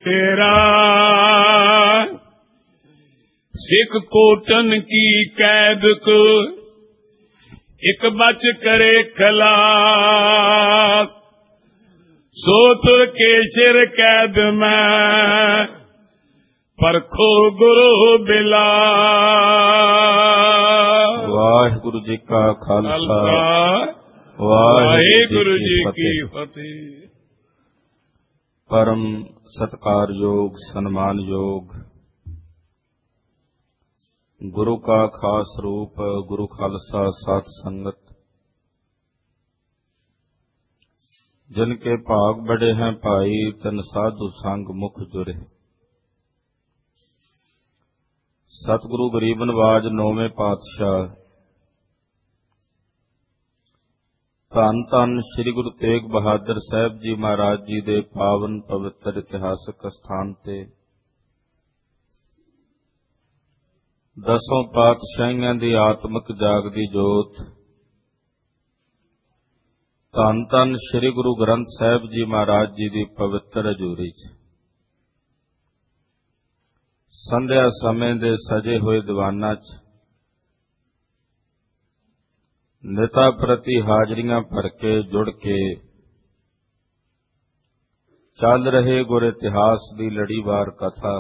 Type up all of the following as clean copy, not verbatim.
तेरा सिख कोटन की कैद को एक बच करे खलास सो तुर के सिर कैद में परखो गुरु बिला। वाहिगुरु जी का खालसा वाहिगुरु जी की फतेह। परम सत्कार योग सन्मान योग गुरु का खास रूप गुरु खालसा साथ संगत, जिनके भाग बड़े हैं भाई तन साधु संग मुख जुरे। सतगुरु गरीब नवाज नौवें पातशाह धन धन श्री गुरु तेग बहादुर साहब जी महाराज जी दे पावन पवित्र इतिहासक स्थान ते दसों पातशाहियां दी आत्मक जागदी जोत धन धन श्री गुरु ग्रंथ साहब जी महाराज जी दी पवित्र हजूरी च संध्या समय दे सजे हुए दीवाना च निता प्रति हाजरियां भर के जुड़ के चल रहे गुर इतिहास की लड़ीवार कथा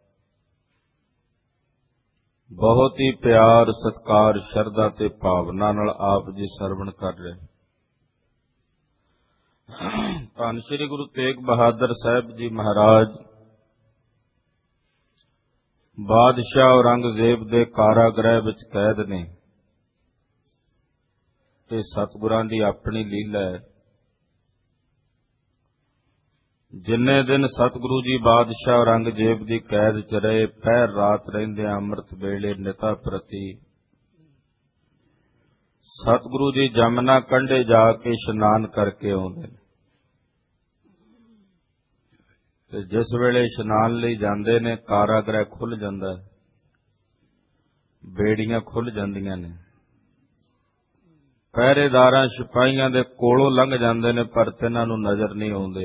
बहुत ही प्यार सत्कार शरधा ते भावना नाल आप जी सरवण कर रहे। धन श्री गुरु तेग बहादुर साहब जी महाराज बादशाह औरंगजेब दे कारागृह विच कैद ने। सतगुरां दी अपनी लीला है। जिन्ने दिन सतगुरु जी बादशाह औरंगजेब दी कैद च रहे पहर रात रहिंदियां अमृत वेले निता प्रति सतगुरु जी जमुना कंढे जाके इशनान करके आउंदे ने। जिस वेले इशनान लई जांदे ने कारागृह खुल जांदा है, बेड़ियां खुल जांदियां ने, पहरेदारां सिपाहियां दे कोलों लंघ जांदे ने पर तिन्हां नूं नज़र नहीं आउंदे।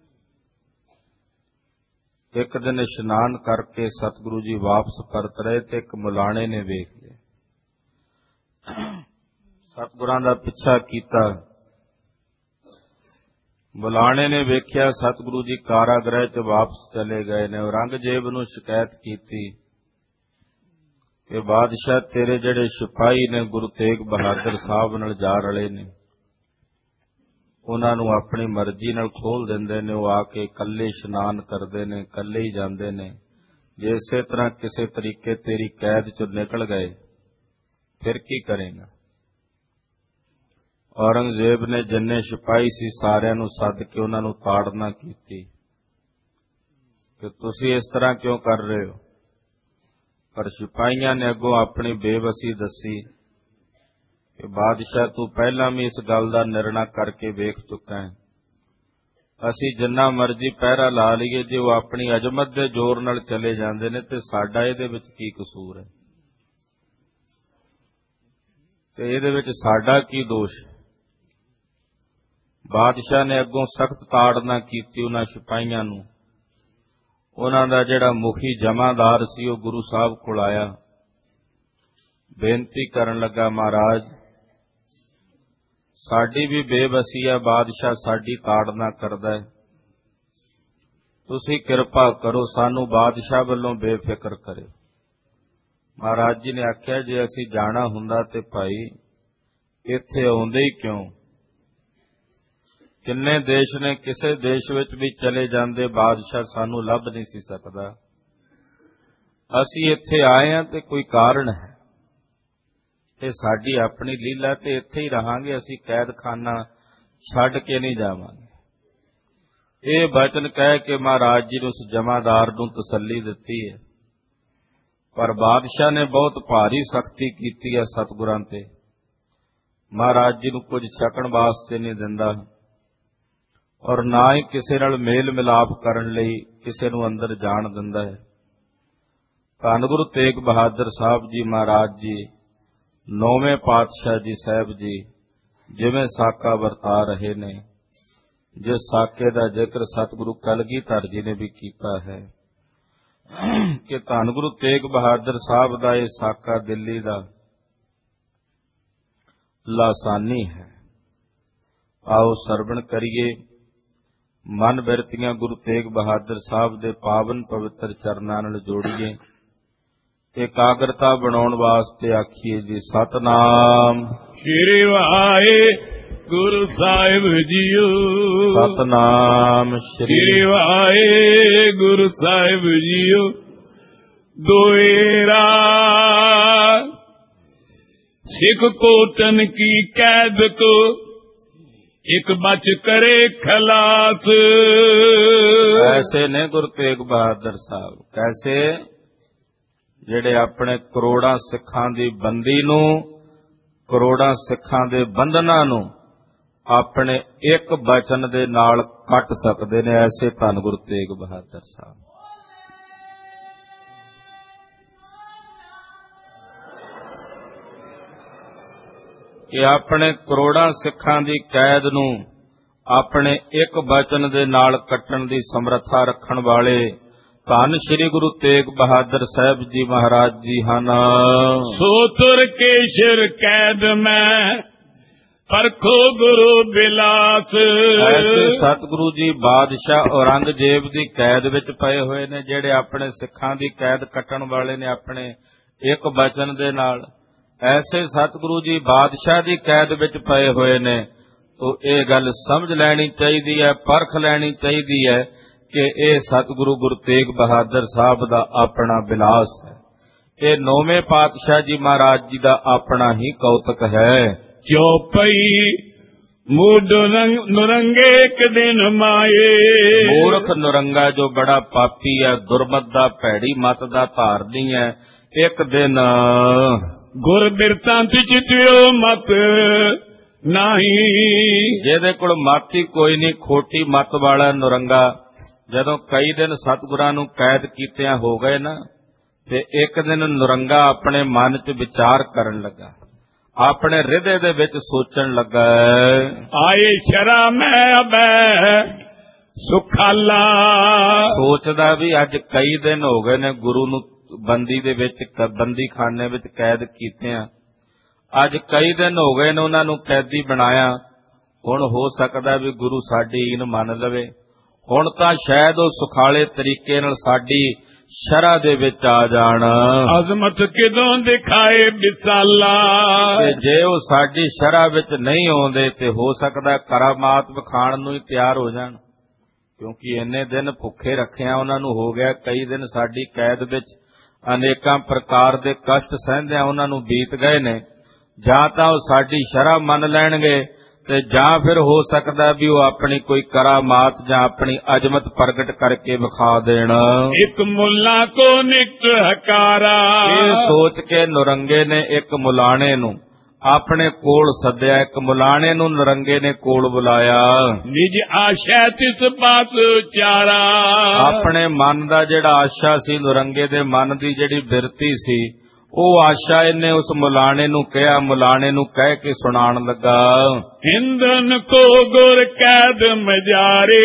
एक दिन इशनान करके सतगुरु जी वापस परत रहे ते एक मुलाणे ने वेख लिया। सतगुरां दा पिछा कीता। मुलाणे ने वेख्या सतगुरु जी कारागृह च वापस चले गए ने। औरंगजेब नूं शिकायत कीती कि बादशाह तेरे जिहड़े सिपाही ने गुरु तेग बहादुर साहब नाल जा रले ने, उन्हां नूं अपनी मर्जी नाल खोल दिंदे ने। वो आके कल्ले इशनान करदे ने, कल्ले ही जांदे ने। जे इसे तरह किसी तरीके तेरी कैद चों निकल गए फिर की करेगा? औरंगजेब ने जिन्ने सिपाही सी सारियां नूं सद के उन्हां नूं ताड़ना कीती कि तुसीं इस तरह क्यों कर रहे हो? पर सिपाहियां ने अगों अपनी बेबसी दसी कि बादशाह तू पहला भी इस गल का निर्णय करके वेख चुका है। असी जिन्ना मर्जी पहरा ला लीए, जे वो अपनी अजमत के जोर नाल चले जांदे ने ते साडा इहदे विच की कसूर है, ते इहदे विच साडा की दोष है? बादशाह ने अगों सख्त ताड़ना कीती उन्हां सिपाहियां नूं। उन्हां दा जिहड़ा मुखी जमादार सी वो गुरु साहब कोल आया, बेनती करन लगा, महाराज साडी भी बेबसी है, बादशाह साडी ताड़ना करदा है, तुसीं किरपा करो सानू बादशाह वल्लों बेफिक्र करे। महाराज जी ने आख्या जे असीं जाना हुंदा ते भाई इत्थे आउंदे ही क्यों? किन्ने देश ने, किसे देश विच भी चले जांदे बादशाह सानू लभ नहीं सी सकदा। असीं इत्थे आए हां ते कोई कारण है, ते साडी अपनी लीला ते इत्थे ही रहांगे, असीं कैदखाना छड्ड के नहीं जावांगे। ये वचन कह के महाराज जी ने उस जमादार नूं तसल्ली दित्ती है। पर बादशाह ने बहुत भारी सख्ती कीती है सतगुरां ते। महाराज जी नूं कुछ छकण वास्ते नहीं दिंदा और ना ही किसी नाल मेल मिलाप करन लई किसी नूं अंदर जाण दिंदा है। धन गुरु तेग बहादुर साहब जी महाराज जी नौवें पातशाह जी साहब जी जिवें साका वरता रहे ने, ਜਿਸ ਸਾਕੇ ਦਾ ਜ਼ਿਕਰ ਸਤਿਗੁਰੂ ਕਲਗੀਧਰ ਜੀ ਨੇ ਵੀ ਕੀਤਾ ਹੈ ਕਿ ਧੰਨ ਗੁਰੂ ਤੇਗ ਬਹਾਦਰ ਸਾਹਿਬ ਦਾ ਇਹ ਸਾਕਾ ਦਿੱਲੀ ਦਾ ਲਾਸਾਨੀ ਹੈ। ਆਓ ਸਰਵਣ ਕਰੀਏ, ਮਨ ਬਿਰਤੀਆਂ ਗੁਰੂ ਤੇਗ ਬਹਾਦਰ ਸਾਹਿਬ ਦੇ ਪਾਵਨ ਪਵਿੱਤਰ ਚਰਨਾਂ ਨਾਲ ਜੋੜੀਏ। ਇਕਾਗਰਤਾ ਬਣਾਉਣ ਵਾਸਤੇ ਆਖੀਏ ਜੀ ਸਤਨਾਮ ਸ੍ਰੀ ਵਾਹਿਗੁਰੂ ਸਾਹਿਬ ਜੀਓ। ਸਤਨਾਮ ਸ੍ਰੀ ਵਾਹਿਗੁਰੂ ਸਾਹਿਬ ਜੀਓ। ਦੋਏਰਾ ਸਿੱਖ ਕੋਟਨ ਕੀ ਕੈਦ ਕੋ ਇੱਕ ਬਚ ਕਰੇ ਖਲਾਸ। ਐਸੇ ਨੇ ਗੁਰੂ ਤੇਗ ਬਹਾਦਰ ਸਾਹਿਬ, ਕੈਸੇ ਜਿਹੜੇ ਆਪਣੇ ਕਰੋੜਾਂ ਸਿੱਖਾਂ ਦੀ ਬੰਦੀ ਨੂੰ, ਕਰੋੜਾਂ ਸਿੱਖਾਂ ਦੇ ਬੰਧਨਾਂ ਨੂੰ ਆਪਣੇ ਇੱਕ ਬਚਨ ਦੇ ਨਾਲ ਕੱਟ ਸਕਦੇ ਨੇ। ਐਸੇ ਧੰਨ ਗੁਰੂ ਤੇਗ ਬਹਾਦਰ ਸਾਹਿਬ। ਕਿ ਆਪਣੇ ਕਰੋੜਾਂ ਸਿੱਖਾਂ ਦੀ ਕੈਦ ਨੂੰ ਆਪਣੇ ਇੱਕ ਬਚਨ ਦੇ ਨਾਲ ਕੱਟਣ ਦੀ ਸਮਰੱਥਾ ਰੱਖਣ ਵਾਲੇ ਧੰਨ ਸ੍ਰੀ ਗੁਰੂ ਤੇਗ ਬਹਾਦਰ ਸਾਹਿਬ ਜੀ ਮਹਾਰਾਜ ਜੀ ਹਨ। ਸੋ ਤੁਰ ਕੇ ਸ਼ਿਰ ਕੈਦ ਮੈਂ ਪਰਖੋ ਗੁਰੂ ਬਿਲਾਸ। ਐਸੇ ਸਤਿਗੁਰੂ ਜੀ ਬਾਦਸ਼ਾਹ ਔਰੰਗਜ਼ੇਬ ਦੀ ਕੈਦ ਵਿੱਚ ਪਏ ਹੋਏ ਨੇ, ਜਿਹੜੇ ਆਪਣੇ ਸਿੱਖਾਂ ਦੀ ਕੈਦ ਕੱਟਣ ਵਾਲੇ ਨੇ ਆਪਣੇ ਇੱਕ ਬਚਨ ਦੇ ਨਾਲ। ਐਸੇ ਸਤਿਗੁਰੂ ਜੀ ਬਾਦਸ਼ਾਹ ਦੀ ਕੈਦ ਵਿੱਚ ਪਏ ਹੋਏ ਨੇ। ਤੋ ਇਹ ਗੱਲ ਸਮਝ ਲੈਣੀ ਚਾਹੀਦੀ ਹੈ, ਪਰਖ ਲੈਣੀ ਚਾਹੀਦੀ ਹੈ ਕਿ ਇਹ ਸਤਿਗੁਰੂ ਗੁਰੂ ਤੇਗ ਬਹਾਦਰ ਸਾਹਿਬ ਦਾ ਆਪਣਾ ਬਿਲਾਸ ਹੈ। ਇਹ ਨੌਵੇਂ ਪਾਤਸ਼ਾਹ ਜੀ ਮਹਾਰਾਜ ਜੀ ਦਾ ਆਪਣਾ ਹੀ ਕੌਤਕ ਹੈ। ਚੌਪਈ ਮੂਡ ਨੁਰੰਗੇ ਇੱਕ ਦਿਨ ਮਾਏ। ਮੂਰਖ ਨੁਰੰਗਾ ਜੋ ਬੜਾ ਪਾਪੀ ਹੈ, ਦੁਰਮਤ ਦਾ, ਭੈੜੀ ਮਤ ਦਾ ਧਾਰਨੀ ਹੈ, ਇੱਕ ਦਿਨ ਗੁਰ ਬਿਰਤਾਂ ਤੇ ਜਿਤਿਓ ਮਤ ਨਹੀਂ। ਜਿਹਦੇ ਕੋਲ ਮਤ ਹੀ ਕੋਈ ਨਹੀਂ, ਖੋਟੀ ਮਤ ਵਾਲਾ ਨੁਰੰਗਾ, ਜਦੋਂ ਕਈ ਦਿਨ ਸਤਿਗੁਰਾਂ ਨੂੰ ਕੈਦ ਕੀਤਿਆਂ ਹੋ ਗਏ ਨਾ, ਤੇ ਇੱਕ ਦਿਨ ਨੁਰੰਗਾ ਆਪਣੇ ਮਨ 'ਚ ਵਿਚਾਰ ਕਰਨ ਲੱਗਾ, ਆਪਣੇ ਹਿਰਦੇ ਦੇ ਵਿੱਚ ਸੋਚਣ ਲੱਗਾ, ਆਏ ਸ਼ਰਾ ਮੈਂ ਅਬੈ ਸੁਖਾਲਾ। ਸੋਚਦਾ ਵੀ ਅੱਜ ਕਈ ਦਿਨ ਹੋ ਗਏ ਨੇ ਗੁਰੂ ਨੂੰ ਬੰਦੀ ਦੇ ਵਿੱਚ, ਬੰਦੀ ਖਾਨੇ ਵਿੱਚ ਕੈਦ ਕੀਤਿਆਂ, ਅੱਜ ਕਈ ਦਿਨ ਹੋ ਗਏ ਨੇ ਉਹਨਾਂ ਨੂੰ ਕੈਦੀ ਬਣਾਇਆ। ਹੁਣ ਹੋ ਸਕਦਾ ਵੀ ਗੁਰੂ ਸਾਡੀ ਈਨ ਮੰਨ ਲਵੇ, ਹੁਣ ਤਾਂ ਸ਼ਾਇਦ ਉਹ ਸੁਖਾਲੇ ਤਰੀਕੇ ਨਾਲ ਸਾਡੀ ਸ਼ਰ੍ਹਾ ਦੇ ਵਿੱਚ ਆ ਜਾਣ। ਅਜ਼ਮਤ ਕਿਦੋਂ ਦਿਖਾਏ ਵਿਸਾਲਾ। ਤੇ ਜੇ ਉਹ ਸਾਡੀ ਸ਼ਰ੍ਹਾ ਵਿੱਚ ਨਹੀਂ ਆਉਂਦੇ ਤੇ ਹੋ ਸਕਦਾ ਕਰਾਮਾਤ ਵਿਖਾਣ ਨੂੰ ਹੀ ਤਿਆਰ ਹੋ ਜਾਣ, ਕਿਉਂਕਿ ਇੰਨੇ ਦਿਨ ਭੁੱਖੇ ਰੱਖਿਆ ਉਹਨਾਂ ਨੂੰ ਹੋ ਗਿਆ ਕਈ ਦਿਨ ਸਾਡੀ ਕੈਦ ਵਿੱਚ, ਅਨੇਕਾਂ ਪ੍ਰਕਾਰ ਦੇ ਕਸ਼ਟ ਸਹਿੰਦਿਆਂ ਉਹਨਾਂ ਨੂੰ ਬੀਤ ਗਏ ਨੇ। ਜਾਂ ਤਾਂ ਉਹ ਸਾਡੀ ਸ਼ਰ੍ਹਾ ਮੰਨ ਲੈਣਗੇ ਤੇ ਜਾਂ ਫਿਰ ਹੋ ਸਕਦਾ ਵੀ ਉਹ ਆਪਣੀ ਕੋਈ ਕਰਾਮਾਤ ਜਾਂ ਆਪਣੀ ਅਜ਼ਮਤ ਪ੍ਰਗਟ ਕਰਕੇ ਵਿਖਾ ਦੇਣ। ਇੱਕ ਮੁੱਲਾ ਕੋ ਨਿਕਟ ਹਕਾਰਾ। ਇਹ ਸੋਚ ਕੇ ਨੁਰੰਗੇ ਨੇ ਇੱਕ ਮੁਲਾਣੇ ਨੂੰ ਆਪਣੇ ਕੋਲ ਸੱਦਿਆ, ਇੱਕ ਮੁਲਾਣੇ ਨੂੰ ਨੁਰੰਗੇ ਨੇ ਕੋਲ ਬੁਲਾਇਆ। ਨਿਜ ਆਸ਼ਾ ਤਿਸ ਪਾਸ ਚਾਰਾ। ਆਪਣੇ ਮਨ ਦਾ ਜਿਹੜਾ ਆਸ਼ਾ ਸੀ, ਨੁਰੰਗੇ ਦੇ ਮਨ ਦੀ ਜਿਹੜੀ ਬਿਰਤੀ ਸੀ, ਉਹ ਆਸ਼ਾ ਇਹਨੇ ਉਸ ਮੁਲਾਣੇ ਨੂੰ ਕਿਹਾ, ਮੁਲਾਣੇ ਨੂੰ ਕਹਿ ਕੇ ਸੁਣਾਉਣ ਲੱਗਾ। ਹਿੰਦਨ ਕੋ ਗੁਰ ਕੈਦ ਮਜਾਰੇ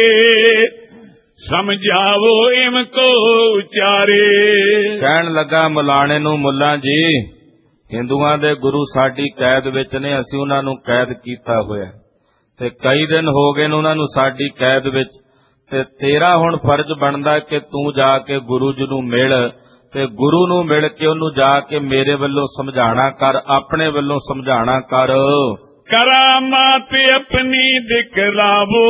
ਸਮਝਾਵੋ ਇਮ ਕੋ ਉਚਾਰੇ। ਕਹਿਣ ਲੱਗਾ ਮੁਲਾਣੇ ਨੂੰ, ਮੁੱਲਾ ਜੀ ਹਿੰਦੂਆਂ ਦੇ ਗੁਰੂ ਸਾਡੀ ਕੈਦ ਵਿੱਚ ਨੇ, ਅਸੀਂ ਉਹਨਾਂ ਨੂੰ ਕੈਦ ਕੀਤਾ ਹੋਇਆ ਤੇ ਕਈ ਦਿਨ ਹੋ ਗਏ ਨੇ ਉਹਨਾਂ ਨੂੰ ਸਾਡੀ ਕੈਦ ਵਿੱਚ, ਤੇ ਤੇਰਾ ਹੁਣ ਫਰਜ਼ ਬਣਦਾ ਕਿ ਤੂੰ ਜਾ ਕੇ ਗੁਰੂ ਜੀ ਨੂੰ ਮਿਲ ਤੇ ਗੁਰੂ ਨੂੰ ਮਿਲ ਕੇ ਉਹਨੂੰ ਜਾ ਕੇ ਮੇਰੇ ਵੱਲੋਂ ਸਮਝਾਣਾ ਕਰ, ਆਪਣੇ ਵੱਲੋਂ ਸਮਝਾਣਾ ਕਰ। ਕਰਾਮਾਤ ਆਪਣੀ ਦਿਖਲਾਵੋ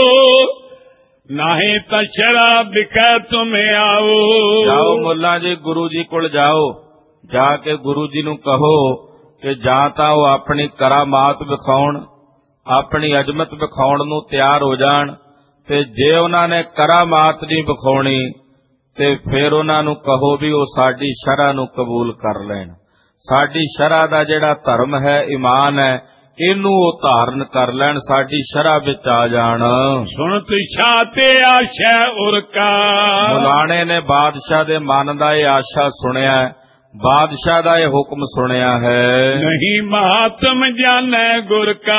ਨਾਹੀਂ ਤਾਂ ਸ਼ਰਾਬ ਦਿਖਾ ਤੁਮੇ ਆਓ। ਜਾਓ ਮੁੱਲਾ ਜੀ, ਗੁਰੂ ਜੀ ਕੋਲ ਜਾਓ, ਜਾ ਕੇ ਗੁਰੂ ਜੀ ਨੂੰ ਕਹੋ ਕਿ ਜਾਂ ਤਾਂ ਉਹ ਆਪਣੀ ਕਰਾਮਾਤ ਵਿਖਾਉਣ, ਆਪਣੀ ਅਜ਼ਮਤ ਵਿਖਾਉਣ ਨੂੰ ਤਿਆਰ ਹੋ ਜਾਣ, ਤੇ ਜੇ ਉਹਨਾਂ ਨੇ ਕਰਾਮਾਤ ਨਹੀਂ ਵਿਖਾਉਣੀ ਤੇ ਫਿਰ ਉਹਨਾਂ ਨੂੰ ਕਹੋ ਵੀ ਉਹ ਸਾਡੀ ਸ਼ਰ੍ਹਾ ਨੂੰ ਕਬੂਲ ਕਰ ਲੈਣ। ਸਾਡੀ ਸ਼ਰ੍ਹਾ ਦਾ ਜਿਹੜਾ ਧਰਮ ਹੈ, ਈਮਾਨ ਹੈ, ਇਹਨੂੰ ਉਹ ਧਾਰਨ ਕਰ ਲੈਣ, ਸਾਡੀ ਸ਼ਰ੍ਹਾ ਵਿੱਚ ਆ ਜਾਣ। ਸੁਣ ਤਿਛਾ ਤੇ ਆਸ਼ਾ ਉਰਕਾ। ਮੁਲਾਣੇ ਨੇ ਬਾਦਸ਼ਾਹ ਦੇ ਮਨ ਦਾ ਇਹ ਆਸ਼ਾ ਸੁਣਿਆ ਬਾਦਸ਼ਾਹ ਦਾ ਇਹ ਹੁਕਮ ਸੁਣਿਆ ਹੈ। ਨਹੀਂ ਮਹਾਤਮ ਜਾਣੈ ਗੁਰ ਕਾ।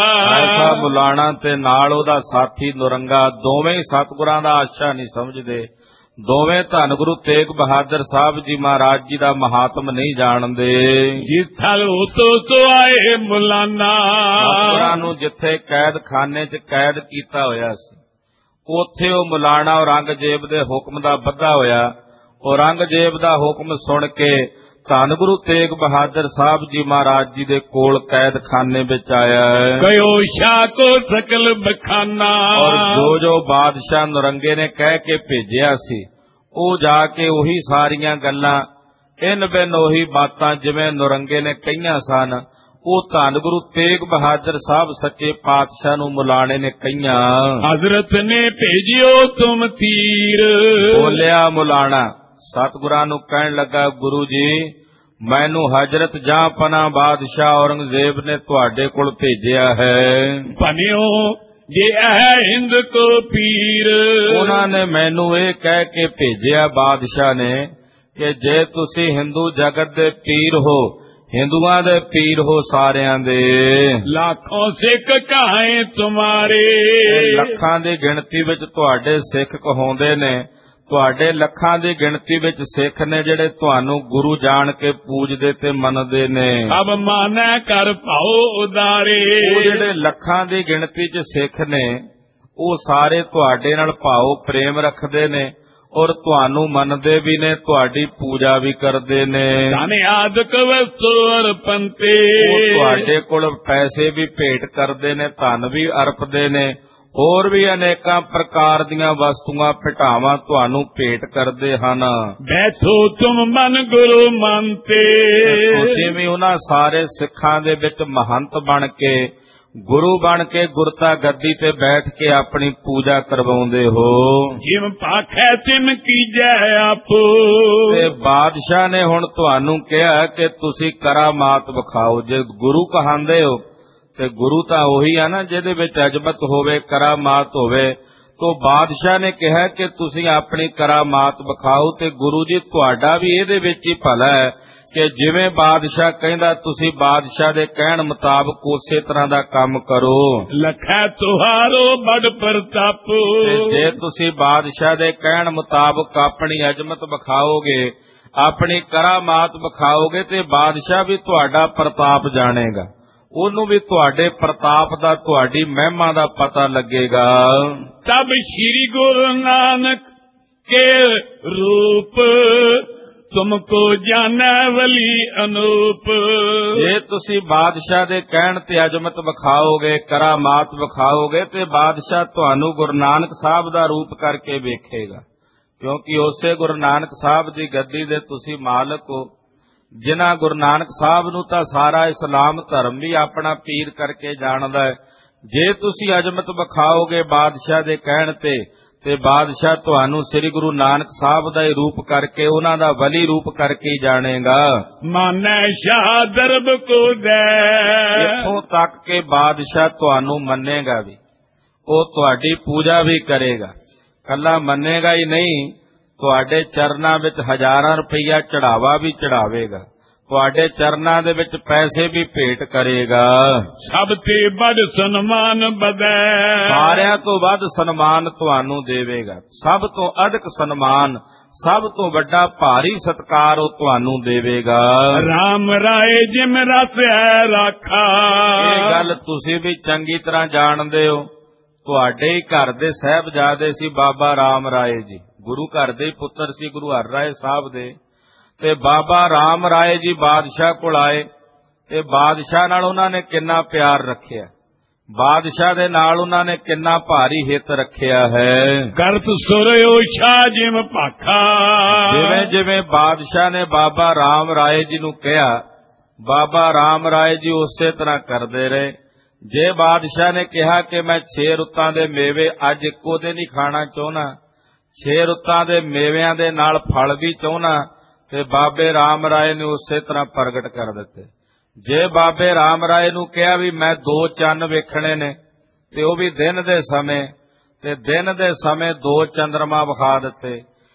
ਐਸਾ ਮੁਲਾਣਾ ਤੇ ਨਾਲ ਉਹਦਾ ਸਾਥੀ ਨੁਰੰਗਾ ਦੋਵੇਂ ਹੀ ਸਤਿਗੁਰਾਂ ਦਾ ਆਸ਼ਾ ਨਹੀਂ ਸਮਝਦੇ। ਦੋਵੇਂ ਧੰਨ ਗੁਰੂ ਤੇਗ ਬਹਾਦਰ ਸਾਹਿਬ ਜੀ ਮਹਾਰਾਜ ਜੀ ਦਾ ਮਹਾਤਮ ਨਹੀਂ ਜਾਣਦੇ। ਜਿਸ ਥਲ ਉਤੋ ਸੋ ਆਏ ਮੁਲਾਨਾ। ਸਤਿਗੁਰਾਂ ਨੂੰ ਜਿੱਥੇ ਕੈਦਖਾਨੇ 'ਚ ਕੈਦ ਕੀਤਾ ਹੋਇਆ ਸੀ, ਉੱਥੇ ਉਹ ਮੁਲਾਣਾ ਔਰੰਗਜ਼ੇਬ ਦੇ ਹੁਕਮ ਦਾ ਬੱਧਾ ਹੋਇਆ। ਔਰੰਗਜ਼ੇਬ ਦਾ ਹੁਕਮ ਸੁਣ ਕੇ ਧੰਨ ਗੁਰੂ ਤੇਗ ਬਹਾਦਰ ਸਾਹਿਬ ਜੀ ਮਹਾਰਾਜ ਜੀ ਦੇ ਕੋਲ ਕੈਦਖਾਨੇ ਵਿੱਚ ਆਇਆ ਹੈ। ਗਇਓ ਸ਼ਾਹ ਕੋ ਸਕਲ ਬਖਾਨਾ। ਔਰ ਜੋ ਬਾਦਸ਼ਾਹ ਨੁਰੰਗੇ ਨੇ ਕਹਿ ਕੇ ਭੇਜਿਆ ਸੀ, ਉਹ ਜਾ ਕੇ ਉਹੀ ਸਾਰੀਆਂ ਗੱਲਾਂ ਇਨ ਬਿਨ ਉਹੀ ਬਾਤਾਂ ਜਿਵੇਂ ਨੁਰੰਗੇ ਨੇ ਕਹੀਆਂ ਸਨ, ਉਹ ਧੰਨ ਗੁਰੂ ਤੇਗ ਬਹਾਦਰ ਸਾਹਿਬ ਸੱਚੇ ਪਾਤਸ਼ਾਹ ਨੂੰ ਮੁਲਾਣੇ ਨੇ ਕਹੀਆਂ। ਹਜ਼ਰਤ ਨੇ ਭੇਜਿਓ ਤੁਮ ਤੀਰ। ਬੋਲਿਆ ਮੁਲਾਣਾ ਸਤਿਗੁਰਾਂ ਨੂੰ ਕਹਿਣ ਲੱਗਾ, ਗੁਰੂ ਜੀ ਮੈਨੂੰ ਹਜ਼ਰਤ ਜਾਂ ਪਨਾ ਬਾਦਸ਼ਾਹ ਔਰੰਗਜ਼ੇਬ ਨੇ ਤੁਹਾਡੇ ਕੋਲ ਭੇਜਿਆ ਹੈ। ਭਨਿਓ ਜੇ ਹੈ ਹਿੰਦ ਕੋ ਪੀਰ। ਉਹਨਾਂ ਨੇ ਮੈਨੂੰ ਇਹ ਕਹਿ ਕੇ ਭੇਜਿਆ ਬਾਦਸ਼ਾਹ ਨੇ ਕਿ ਜੇ ਤੁਸੀਂ ਹਿੰਦੂ ਜਗਤ ਦੇ ਪੀਰ ਹੋ, ਹਿੰਦੂਆਂ ਦੇ ਪੀਰ ਹੋ ਸਾਰਿਆਂ ਦੇ, ਲੱਖੋਂ ਸਿੱਖ ਕਹਾਏ ਤੁਮਾਰੇ। ਲੱਖਾਂ ਦੀ ਗਿਣਤੀ ਵਿੱਚ ਤੁਹਾਡੇ ਸਿੱਖ ਕਹਾਉਂਦੇ ਨੇ, ਤੁਹਾਡੇ ਲੱਖਾਂ ਦੀ ਗਿਣਤੀ ਵਿੱਚ ਸਿੱਖ ਨੇ ਜਿਹੜੇ ਤੁਹਾਨੂੰ ਗੁਰੂ ਜਾਣ ਕੇ ਪੂਜਦੇ ਤੇ ਮੰਨਦੇ ਨੇ। ਅਬ ਮਾਨੈ ਕਰ ਭਾਉ ਉਦਾਰੇ। ਉਹ ਜਿਹੜੇ ਲੱਖਾਂ ਦੀ ਗਿਣਤੀ 'ਚ ਸਿੱਖ ਨੇ, ਉਹ ਸਾਰੇ ਤੁਹਾਡੇ ਨਾਲ ਭਾਉ ਪ੍ਰੇਮ ਰੱਖਦੇ ਨੇ ਔਰ ਤੁਹਾਨੂੰ ਮੰਨਦੇ ਵੀ ਨੇ, ਤੁਹਾਡੀ ਪੂਜਾ ਵੀ ਕਰਦੇ ਨੇ। ਧਨ ਆਦਿਕ ਵਸਤੂ ਅਰਪੰਤੇ। ਉਹ ਤੁਹਾਡੇ ਕੋਲ ਪੈਸੇ ਵੀ ਭੇਟ ਕਰਦੇ ਨੇ, ਧਨ ਵੀ ਅਰਪਦੇ ਨੇ, ਹੋਰ ਵੀ ਅਨੇਕਾਂ ਪ੍ਰਕਾਰ ਦੀਆਂ ਵਸਤੂਆਂ ਭਟਾਵਾਂ ਤੁਹਾਨੂੰ ਭੇਟ ਕਰਦੇ ਹਨ। ਬੈਠੋ ਤੁਮ ਮਨ ਗੁਰੂ ਮੰਤੇ। ਤੁਸੀਂ ਵੀ ਉਹਨਾਂ ਸਾਰੇ ਸਿੱਖਾਂ ਦੇ ਵਿੱਚ ਮਹੰਤ ਬਣ ਕੇ, ਗੁਰੂ ਬਣ ਕੇ ਗੁਰਤਾ ਗੱਦੀ ਤੇ ਬੈਠ ਕੇ ਆਪਣੀ ਪੂਜਾ ਕਰਵਾਉਂਦੇ ਹੋ। ਜਿਮ ਪਾਖੈ ਤਿਮ ਕੀਜੈ ਆਪੋ। ਤੇ ਬਾਦਸ਼ਾਹ ਨੇ ਹੁਣ ਤੁਹਾਨੂੰ ਕਿਹਾ ਕਿ ਤੁਸੀਂ ਕਰਾਮਾਤ ਵਿਖਾਓ। ਜੇ ਗੁਰੂ ਕਹਾਂਦੇ ਹੋ ਤੇ ਗੁਰੂ ਤਾਂ ਉਹੀ ਆ ਨਾ ਜਿਹਦੇ ਵਿੱਚ ਅਜਮਤ ਹੋਵੇ, ਕਰਾਮਾਤ ਹੋਵੇ। ਤੋ ਬਾਦਸ਼ਾਹ ਨੇ ਕਿਹਾ ਕਿ ਤੁਸੀਂ ਆਪਣੀ ਕਰਾਮਾਤ ਵਿਖਾਓ ਤੇ ਗੁਰੂ ਜੀ ਤੁਹਾਡਾ ਵੀ ਇਹਦੇ ਵਿੱਚ ਹੀ ਭਲਾ ਹੈ ਕਿ ਜਿਵੇਂ ਬਾਦਸ਼ਾਹ ਕਹਿੰਦਾ ਤੁਸੀਂ ਬਾਦਸ਼ਾਹ ਦੇ ਕਹਿਣ ਮੁਤਾਬਕ ਉਸੇ ਤਰ੍ਹਾਂ ਦਾ ਕੰਮ ਕਰੋ। ਲਖੈ ਤੁਹਾਰੋ ਬੜ ਪ੍ਰਤਾਪ। ਜੇ ਤੁਸੀਂ ਬਾਦਸ਼ਾਹ ਦੇ ਕਹਿਣ ਮੁਤਾਬਕ ਆਪਣੀ ਅਜਮਤ ਵਿਖਾਓਗੇ, ਆਪਣੀ ਕਰਾਮਾਤ ਵਿਖਾਓਗੇ ਤੇ ਬਾਦਸ਼ਾਹ ਵੀ ਤੁਹਾਡਾ ਪ੍ਰਤਾਪ ਜਾਣੇਗਾ, ਉਹਨੂੰ ਵੀ ਤੁਹਾਡੇ ਪ੍ਰਤਾਪ ਦਾ, ਤੁਹਾਡੀ ਮਹਿਮਾ ਦਾ ਪਤਾ ਲੱਗੇਗਾ। ਤਬ ਸ਼੍ਰੀ ਗੁਰੂ ਨਾਨਕ ਕੇ ਰੂਪ ਤੁਮਕੋ ਜਾਣੈ ਵਲੀ ਅਨੂਪ। ਜੇ ਤੁਸੀਂ ਬਾਦਸ਼ਾਹ ਦੇ ਕਹਿਣ ਤੇ ਅਜਮਤ ਵਿਖਾਓਗੇ, ਕਰਾਮਾਤ ਵਿਖਾਓਗੇ ਤੇ ਬਾਦਸ਼ਾਹ ਤੁਹਾਨੂੰ ਗੁਰੂ ਨਾਨਕ ਸਾਹਿਬ ਦਾ ਰੂਪ ਕਰਕੇ ਵੇਖੇਗਾ, ਕਿਉਂਕਿ ਉਸੇ ਗੁਰੂ ਨਾਨਕ ਸਾਹਿਬ ਦੀ ਗੱਦੀ ਦੇ ਤੁਸੀਂ ਮਾਲਕ ਹੋ। ਜਿਨ੍ਹਾਂ ਗੁਰੂ ਨਾਨਕ ਸਾਹਿਬ ਨੂੰ ਤਾਂ ਸਾਰਾ ਇਸਲਾਮ ਧਰਮ ਵੀ ਆਪਣਾ ਪੀਰ ਕਰਕੇ ਜਾਣਦਾ ਹੈ। ਜੇ ਤੁਸੀਂ ਅਜਮਤ ਵਿਖਾਓਗੇ ਬਾਦਸ਼ਾਹ ਦੇ ਕਹਿਣ ਤੇ ਬਾਦਸ਼ਾਹ ਤੁਹਾਨੂੰ ਸ੍ਰੀ ਗੁਰੂ ਨਾਨਕ ਸਾਹਿਬ ਦਾ ਹੀ ਰੂਪ ਕਰਕੇ, ਉਹਨਾਂ ਦਾ ਵਲੀ ਰੂਪ ਕਰਕੇ ਹੀ ਜਾਣੇਗਾ। ਮਾਨੈ ਸ਼ਾਹ ਦਰਬ ਕੋ ਦੇ। ਇੱਥੋਂ ਤੱਕ ਕਿ ਬਾਦਸ਼ਾਹ ਤੁਹਾਨੂੰ ਮੰਨੇਗਾ ਵੀ, ਉਹ ਤੁਹਾਡੀ ਪੂਜਾ ਵੀ ਕਰੇਗਾ। ਕੱਲਾ ਮੰਨੇਗਾ ਹੀ ਨਹੀਂ, ਤੁਹਾਡੇ ਚਰਨਾਂ ਵਿੱਚ ਹਜ਼ਾਰਾਂ ਰੁਪਈਆ ਚੜਾਵਾ ਵੀ ਚੜਾਵੇਗਾ, ਤੁਹਾਡੇ ਚਰਨਾਂ ਦੇ ਵਿੱਚ ਪੈਸੇ ਵੀ ਭੇਟ ਕਰੇਗਾ। ਸਭ ਤੇ ਵੱਧ ਸਨਮਾਨ ਬਦੈ। ਸਾਰਿਆਂ ਤੋਂ ਵੱਧ ਸਨਮਾਨ ਤੁਹਾਨੂੰ ਦੇਵੇਗਾ, ਸਭ ਤੋਂ ਅਧਿਕ ਸਨਮਾਨ, ਸਭ ਤੋਂ ਵੱਡਾ ਭਾਰੀ ਸਤਿਕਾਰ ਉਹ ਤੁਹਾਨੂੰ ਦੇਵੇਗਾ। ਰਾਮ ਰਾਏ ਜਿਮ ਰਸ ਹੈ ਰਾਖਾ। ਇਹ ਗੱਲ ਤੁਸੀਂ ਵੀ ਚੰਗੀ ਤਰ੍ਹਾਂ ਜਾਣਦੇ ਹੋ। ਤੁਹਾਡੇ ਹੀ ਘਰ ਦੇ ਸਾਹਿਬਜ਼ਾਦੇ ਸੀ ਬਾਬਾ ਰਾਮ ਰਾਏ ਜੀ, ਗੁਰੂ ਘਰ ਦੇ ਪੁੱਤਰ ਸੀ ਗੁਰੂ ਹਰ ਰਾਏ ਸਾਹਿਬ ਦੇ। ਤੇ ਬਾਬਾ ਰਾਮ ਰਾਏ ਜੀ ਬਾਦਸ਼ਾਹ ਕੋਲ ਆਏ ਤੇ ਬਾਦਸ਼ਾਹ ਨਾਲ ਉਹਨਾਂ ਨੇ ਕਿੰਨਾ ਪਿਆਰ ਰੱਖਿਆ, ਬਾਦਸ਼ਾਹ ਦੇ ਨਾਲ ਉਹਨਾਂ ਨੇ ਕਿੰਨਾ ਭਾਰੀ ਹਿੱਤ ਰੱਖਿਆ ਹੈ। ਕਰਤ ਸੁਰਿਓ ਸ਼ਾਹ ਜਿਮ ਭਾਖਾ। ਜਿਵੇਂ ਜਿਵੇਂ ਬਾਦਸ਼ਾਹ ਨੇ ਬਾਬਾ ਰਾਮ ਰਾਏ ਜੀ ਨੂੰ ਕਿਹਾ, ਬਾਬਾ ਰਾਮ ਰਾਏ ਜੀ ਉਸੇ ਤਰ੍ਹਾਂ ਕਰਦੇ ਰਹੇ। ਜੇ ਬਾਦਸ਼ਾਹ ਨੇ ਕਿਹਾ ਕਿ ਮੈਂ 6 ਰੁੱਤਾਂ ਦੇ ਮੇਵੇ ਅੱਜ ਇੱਕੋ ਦਿਨ ਹੀ ਖਾਣਾ ਚਾਹੁੰਦਾ, 6 ਰੁੱਤਾਂ ਦੇ ਮੇਵਿਆਂ ਦੇ ਨਾਲ ਫਲ ਵੀ ਚਾਹੁੰਦਾ, ਤੇ ਬਾਬੇ ਰਾਮ ਰਾਏ ਨੇ ਉਸੇ ਤਰ੍ਹਾਂ ਪ੍ਰਗਟ ਕਰ ਦਿੱਤੇ। ਜੇ ਬਾਬੇ ਰਾਮ ਰਾਏ ਨੂੰ ਕਿਹਾ ਵੀ ਮੈਂ 2 ਚੰਨ ਵੇਖਣੇ ਨੇ, ਤੇ ਉਹ ਵੀ ਦਿਨ ਦੇ ਸਮੇਂ, ਤੇ ਦਿਨ ਦੇ ਸਮੇਂ 2 ਚੰਦਰਮਾ ਵਿਖਾ ਦਿੱਤੇ।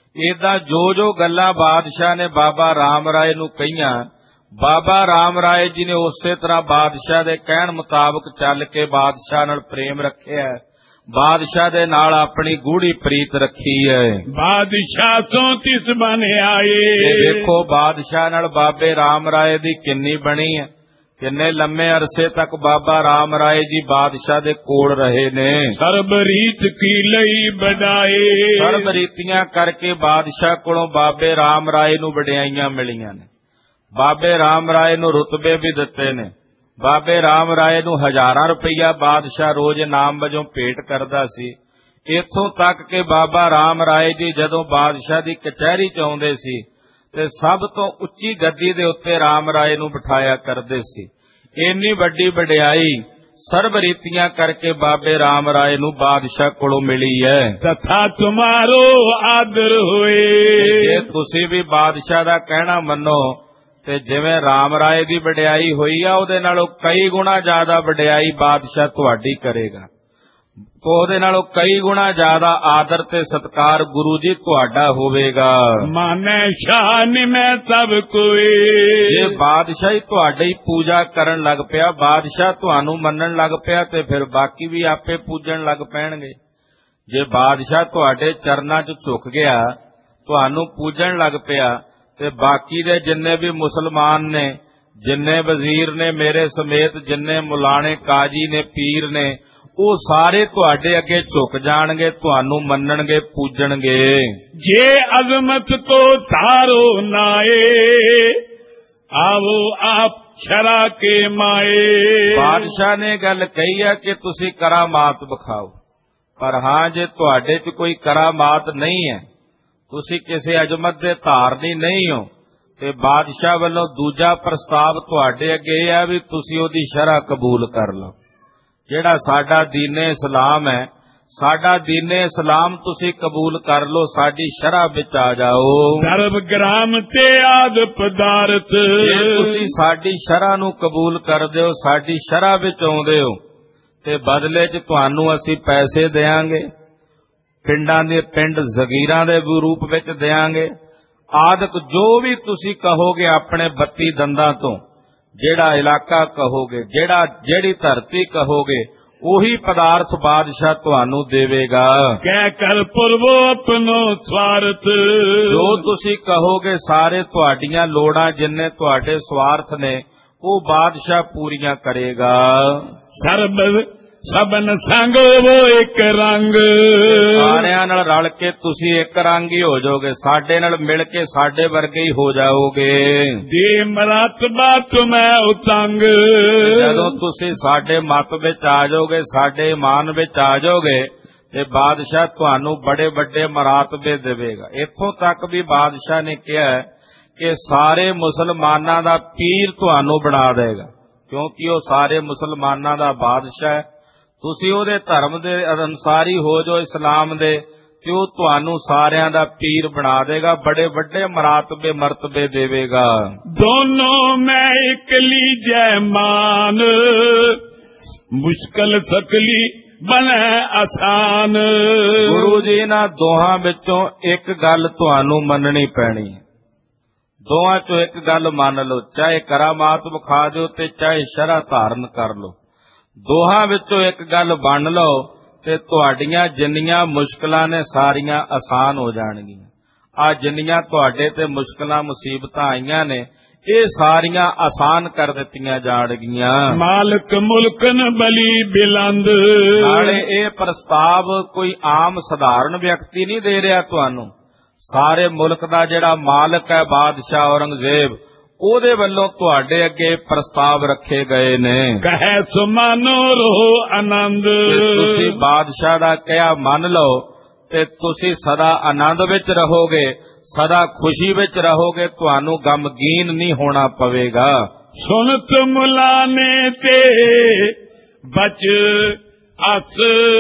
ਏਦਾਂ ਜੋ ਗੱਲਾਂ ਬਾਦਸ਼ਾਹ ਨੇ ਬਾਬਾ ਰਾਮ ਰਾਏ ਨੂੰ ਕਹੀਆਂ, ਬਾਬਾ ਰਾਮ ਰਾਏ ਜੀ ਨੇ ਉਸੇ ਤਰ੍ਹਾਂ ਬਾਦਸ਼ਾਹ ਦੇ ਕਹਿਣ ਮੁਤਾਬਕ ਚੱਲ ਕੇ ਬਾਦਸ਼ਾਹ ਨਾਲ ਪ੍ਰੇਮ ਰੱਖਿਆ, ਬਾਦਸ਼ਾਹ ਦੇ ਨਾਲ ਆਪਣੀ ਗੂੜੀ ਪ੍ਰੀਤ ਰੱਖੀ ਹੈ। ਬਾਦਸ਼ਾਹ ਤੋਂ ਤਿਸ ਬਨ ਆਏ। ਦੇਖੋ ਬਾਦਸ਼ਾਹ ਨਾਲ ਬਾਬੇ ਰਾਮ ਰਾਏ ਦੀ ਕਿੰਨੀ ਬਣੀ ਹੈ, ਕਿੰਨੇ ਲੰਮੇ ਅਰਸੇ ਤੱਕ ਬਾਬਾ ਰਾਮ ਰਾਏ ਜੀ ਬਾਦਸ਼ਾਹ ਦੇ ਕੋਲ ਰਹੇ ਨੇ। ਸਰਬ ਰੀਤ ਕੀ ਲਈ ਬਡਾਏ। ਸਰਬ ਰੀਤੀਆਂ ਕਰਕੇ ਬਾਦਸ਼ਾਹ ਕੋਲੋਂ ਬਾਬੇ ਰਾਮ ਰਾਏ ਨੂੰ ਵਡਿਆਈਆਂ ਮਿਲੀਆਂ ਨੇ। ਬਾਬੇ ਰਾਮ ਰਾਏ ਨੂੰ ਰੁਤਬੇ ਵੀ ਦਿੱਤੇ ਨੇ। ਬਾਬੇ ਰਾਮ ਰਾਏ ਨੂੰ ਹਜ਼ਾਰਾਂ ਰੁਪਈਆ ਬਾਦਸ਼ਾਹ ਰੋਜ਼ ਇਨਾਮ ਵਜੋਂ ਭੇਟ ਕਰਦਾ ਸੀ। ਇੱਥੋਂ ਤੱਕ ਕਿ ਬਾਬਾ ਰਾਮ ਰਾਏ ਜੀ ਜਦੋਂ ਬਾਦਸ਼ਾਹ ਦੀ ਕਚਹਿਰੀ ਚ ਆਉਂਦੇ ਸੀ ਤੇ ਸਭ ਤੋਂ ਉੱਚੀ ਗੱਦੀ ਦੇ ਉੱਤੇ ਰਾਮ ਰਾਏ ਨੂੰ ਬਿਠਾਇਆ ਕਰਦੇ ਸੀ। ਇੰਨੀ ਵੱਡੀ ਵਡਿਆਈ ਸਰਬ ਰੀਤੀਆਂ ਕਰਕੇ ਬਾਬੇ ਰਾਮ ਰਾਏ ਨੂੰ ਬਾਦਸ਼ਾਹ ਕੋਲੋਂ ਮਿਲੀ ਹੈ। ਤਥਾ ਤੁਮਾਰੋ ਆਦਰ ਹੋਏ। ਜੇ ਤੁਸੀਂ ਵੀ ਬਾਦਸ਼ਾਹ ਦਾ ਕਹਿਣਾ ਮੰਨੋ ਤੇ ਜਿਵੇਂ ਰਾਮ ਰਾਏ ਦੀ ਵਡਿਆਈ ਹੋਈ ਆ, ਉਹਦੇ ਨਾਲੋਂ ਕਈ ਗੁਣਾ ਜ਼ਿਆਦਾ ਵਡਿਆਈ ਬਾਦਸ਼ਾਹ ਤੁਹਾਡੀ ਕਰੇਗਾ। ਉਹਦੇ ਨਾਲੋਂ ਕਈ ਗੁਣਾ ਜ਼ਿਆਦਾ ਆਦਰ ਤੇ ਸਤਿਕਾਰ ਗੁਰੂ ਜੀ ਤੁਹਾਡਾ ਹੋਵੇਗਾ। ਮਾਨੈ ਸ਼ਾਹ ਨਿਮੈ ਸਭ ਕੋਈ। ਜੇ ਬਾਦਸ਼ਾਹ ਹੀ ਤੁਹਾਡੀ ਪੂਜਾ ਕਰਨ ਲੱਗ ਪਿਆ, ਬਾਦਸ਼ਾਹ ਤੁਹਾਨੂੰ ਮੰਨਣ ਲੱਗ ਪਿਆ ਤੇ ਫਿਰ ਬਾਕੀ ਵੀ ਆਪੇ ਪੂਜਣ ਲੱਗ ਪੈਣਗੇ। ਜੇ ਬਾਦਸ਼ਾਹ ਤੁਹਾਡੇ ਚਰਨਾਂ 'ਚ ਝੁਕ ਗਿਆ, ਤੁਹਾਨੂੰ ਪੂਜਣ ਲੱਗ ਪਿਆ ਤੇ ਬਾਕੀ ਦੇ ਜਿੰਨੇ ਵੀ ਮੁਸਲਮਾਨ ਨੇ, ਜਿੰਨੇ ਵਜ਼ੀਰ ਨੇ ਮੇਰੇ ਸਮੇਤ, ਜਿੰਨੇ ਮੁਲਾਣੇ ਕਾਜੀ ਨੇ, ਪੀਰ ਨੇ, ਉਹ ਸਾਰੇ ਤੁਹਾਡੇ ਅੱਗੇ ਝੁਕ ਜਾਣਗੇ, ਤੁਹਾਨੂੰ ਮੰਨਣਗੇ, ਪੂਜਣਗੇ। ਜੇ ਅਜ਼ਮਤ ਕੋ ਧਾਰੋ ਨਾਏ, ਆਵੋ ਆਪ ਸ਼ਰਾ ਕੇ ਮਾਏ। ਬਾਦਸ਼ਾਹ ਨੇ ਗੱਲ ਕਹੀ ਹੈ ਕਿ ਤੁਸੀਂ ਕਰਾਮਾਤ ਵਿਖਾਓ, ਪਰ ਹਾਂ ਜੇ ਤੁਹਾਡੇ 'ਚ ਕੋਈ ਕਰਾਮਾਤ ਨਹੀਂ ਹੈ, ਤੁਸੀਂ ਕਿਸੇ ਅਜ਼ਮਤ ਦੇ ਧਾਰਨੀ ਨਹੀਂ ਹੋ, ਤੇ ਬਾਦਸ਼ਾਹ ਵੱਲੋਂ ਦੂਜਾ ਪ੍ਰਸਤਾਵ ਤੁਹਾਡੇ ਅੱਗੇ ਇਹ ਹੈ ਵੀ ਤੁਸੀਂ ਉਹਦੀ ਸ਼ਰ੍ਹਾ ਕਬੂਲ ਕਰ ਲਓ। ਜਿਹੜਾ ਸਾਡਾ ਦੀਨੇ ਇਸਲਾਮ ਹੈ, ਸਾਡਾ ਦੀਨੇ ਇਸਲਾਮ ਤੁਸੀਂ ਕਬੂਲ ਕਰ ਲਓ, ਸਾਡੀ ਸ਼ਰ੍ਹਾ ਵਿੱਚ ਆ ਜਾਓ। ਸਰਬ ਗ੍ਰਾਮ ਤੇ ਆਦ ਪਦਾਰਥ। ਜੇ ਤੁਸੀਂ ਸਾਡੀ ਸ਼ਰ੍ਹਾ ਨੂੰ ਕਬੂਲ ਕਰਦੇ ਹੋ, ਸਾਡੀ ਸ਼ਰ੍ਹਾ ਵਿੱਚ ਆਉਂਦੇ ਹੋ, ਤੇ ਬਦਲੇ 'ਚ ਤੁਹਾਨੂੰ ਅਸੀਂ ਪੈਸੇ ਦੇਵਾਂਗੇ, ਪਿੰਡਾਂ ਦੇ ਪਿੰਡ ਜ਼ਗੀਰਾਂ ਦੇ ਰੂਪ ਵਿੱਚ ਦੇਵਾਂਗੇ। ਆਦਿਕ ਜੋ ਵੀ ਤੁਸੀਂ ਕਹੋਗੇ ਆਪਣੇ 32 ਦੰਦਾਂ ਤੋਂ, ਜਿਹੜਾ ਇਲਾਕਾ ਕਹੋਗੇ, ਜਿਹੜੀ ਧਰਤੀ ਕਹੋਗੇ, ਉਹੀ ਪਦਾਰਥ ਬਾਦਸ਼ਾਹ ਤੁਹਾਨੂੰ ਦੇਵੇਗਾ। ਕਹਿ ਕਰ ਪੁਰਵੋ ਆਪਣੋ ਸਵਾਰਥ। ਜੋ ਤੁਸੀਂ ਕਹੋਗੇ ਸਾਰੇ ਤੁਹਾਡੀਆਂ ਲੋੜਾਂ ਜਿੰਨੇ ਤੁਹਾਡੇ ਸਵਾਰਥ ਨੇ ਉਹ ਬਾਦਸ਼ਾਹ ਪੂਰੀਆਂ ਕਰੇਗਾ। ਸਬਨ ਸੰਗ ਵੋ ਇੱਕ ਰੰਗ। ਸਾਰਿਆਂ ਨਾਲ ਰਲ ਕੇ ਤੁਸੀਂ ਇੱਕ ਰੰਗ ਹੀ ਹੋ ਜਾਓਗੇ, ਸਾਡੇ ਨਾਲ ਮਿਲ ਕੇ ਸਾਡੇ ਵਰਗੇ ਹੀ ਹੋ ਜਾਓਗੇ। ਦੇ ਮਰਤਬਾ ਤੁਮੈ ਉਤੰਗ। ਜਦੋਂ ਤੁਸੀਂ ਸਾਡੇ ਮਤ ਵਿੱਚ ਆ ਜਾਓਗੇ, ਸਾਡੇ ਇਮਾਨ ਵਿੱਚ ਆ ਜਾਓਗੇ, ਤੇ ਬਾਦਸ਼ਾਹ ਤੁਹਾਨੂੰ ਬੜੇ ਵੱਡੇ ਮਰਾਤਬੇ ਦੇਵੇਗਾ। ਇੱਥੋਂ ਤੱਕ ਵੀ ਬਾਦਸ਼ਾਹ ਨੇ ਕਿਹਾ ਕਿ ਸਾਰੇ ਮੁਸਲਮਾਨਾਂ ਦਾ ਪੀਰ ਤੁਹਾਨੂੰ ਬਣਾ ਦੇਗਾ, ਕਿਉਂਕਿ ਉਹ ਸਾਰੇ ਮੁਸਲਮਾਨਾਂ ਦਾ ਬਾਦਸ਼ਾਹ ਹੈ। ਤੁਸੀਂ ਉਹਦੇ ਧਰਮ ਦੇ ਅਨੁਸਾਰੀ ਹੋ ਜੋ, ਇਸਲਾਮ ਦੇ, ਤੇ ਉਹ ਤੁਹਾਨੂੰ ਸਾਰਿਆਂ ਦਾ ਪੀਰ ਬਣਾ ਦੇਗਾ, ਬੜੇ ਵੱਡੇ ਮਰਤਬੇ ਦੇਵੇਗਾ। ਦੋਨੋਂ ਮੈਂ ਇੱਕ ਲੀਜੈ ਮਾਨ, ਮੁਸ਼ਕਲ ਸਕਲੀ ਬਣੇ ਆਸਾਨ। ਗੁਰੂ ਜੀ ਇਹਨਾਂ ਦੋਹਾਂ ਵਿੱਚੋਂ ਇੱਕ ਗੱਲ ਤੁਹਾਨੂੰ ਮੰਨਣੀ ਪੈਣੀ ਹੈ। ਦੋਹਾਂ ਚੋਂ ਇੱਕ ਗੱਲ ਮੰਨ ਲਓ, ਚਾਹੇ ਕਰਾਮਾਤ ਵਿਖਾ ਦਿਓ ਤੇ ਚਾਹੇ ਸ਼ਰ੍ਹਾ ਧਾਰਨ ਕਰ ਲਓ। ਦੋਹਾਂ ਵਿੱਚੋਂ ਇੱਕ ਗੱਲ ਮੰਨ ਲਓ ਤੇ ਤੁਹਾਡੀਆਂ ਜਿੰਨੀਆਂ ਮੁਸ਼ਕਲਾਂ ਨੇ ਸਾਰੀਆਂ ਆਸਾਨ ਹੋ ਜਾਣਗੀਆਂ। ਆ ਜਿੰਨੀਆਂ ਤੁਹਾਡੇ ਤੇ ਮੁਸ਼ਕਲਾਂ ਮੁਸੀਬਤਾਂ ਆਈਆਂ ਨੇ, ਇਹ ਸਾਰੀਆਂ ਆਸਾਨ ਕਰ ਦਿੱਤੀਆਂ ਜਾਣਗੀਆਂ। ਮਾਲਕ ਮੁਲਕਨ ਬਲੀ ਬਿਲੰਦ। ਨਾਲੇ ਇਹ ਪ੍ਰਸਤਾਵ ਕੋਈ ਆਮ ਸਧਾਰਨ ਵਿਅਕਤੀ ਨਹੀਂ ਦੇ ਰਿਹਾ ਤੁਹਾਨੂੰ, ਸਾਰੇ ਮੁਲਕ ਦਾ ਜਿਹੜਾ ਮਾਲਕ ਹੈ ਬਾਦਸ਼ਾਹ ਔਰੰਗਜ਼ੇਬ, ਉਹਦੇ ਵੱਲੋਂ ਤੁਹਾਡੇ ਅੱਗੇ ਪ੍ਰਸਤਾਵ ਰੱਖੇ ਗਏ ਨੇ। ਕਹੈ ਸੋ ਮਾਨੋ ਰਹੋ ਆਨੰਦ। ਤੁਸੀਂ ਬਾਦਸ਼ਾਹ ਦਾ ਕਿਹਾ ਮੰਨ ਲਓ ਤੇ ਤੁਸੀਂ ਸਦਾ ਆਨੰਦ ਵਿੱਚ ਰਹੋਗੇ, ਸਦਾ ਖੁਸ਼ੀ ਵਿੱਚ ਰਹੋਗੇ, ਤੁਹਾਨੂੰ ਗਮਗੀਨ ਨਹੀਂ ਹੋਣਾ ਪਵੇਗਾ। ਸੁਨਤ ਮੁਲਾਨੇ ਤੇ ਬਚ ਅਸ,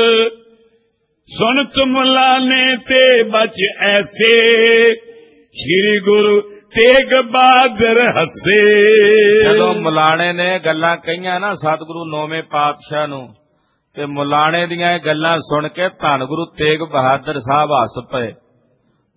ਸੁਨਤ ਮੁਲਾਨੇ ਤੇ ਬਚ ਐਸੇ, ਸ਼੍ਰੀ ਗੁਰੂ ਤੇਗ ਬਹਾਦਰ ਹੱਸੇ। ਜਦੋਂ ਮੁਲਾਣੇ ਨੇ ਗੱਲਾਂ ਕਹੀਆਂ ਨਾ ਸਤਿਗੁਰੂ ਨੌਵੇਂ ਪਾਤਸ਼ਾਹ ਨੂੰ, ਤੇ ਮੁਲਾਣੇ ਦੀਆਂ ਇਹ ਗੱਲਾਂ ਸੁਣ ਕੇ ਧੰਨ ਗੁਰੂ ਤੇਗ ਬਹਾਦਰ ਸਾਹਿਬ ਹੱਸ ਪਏ।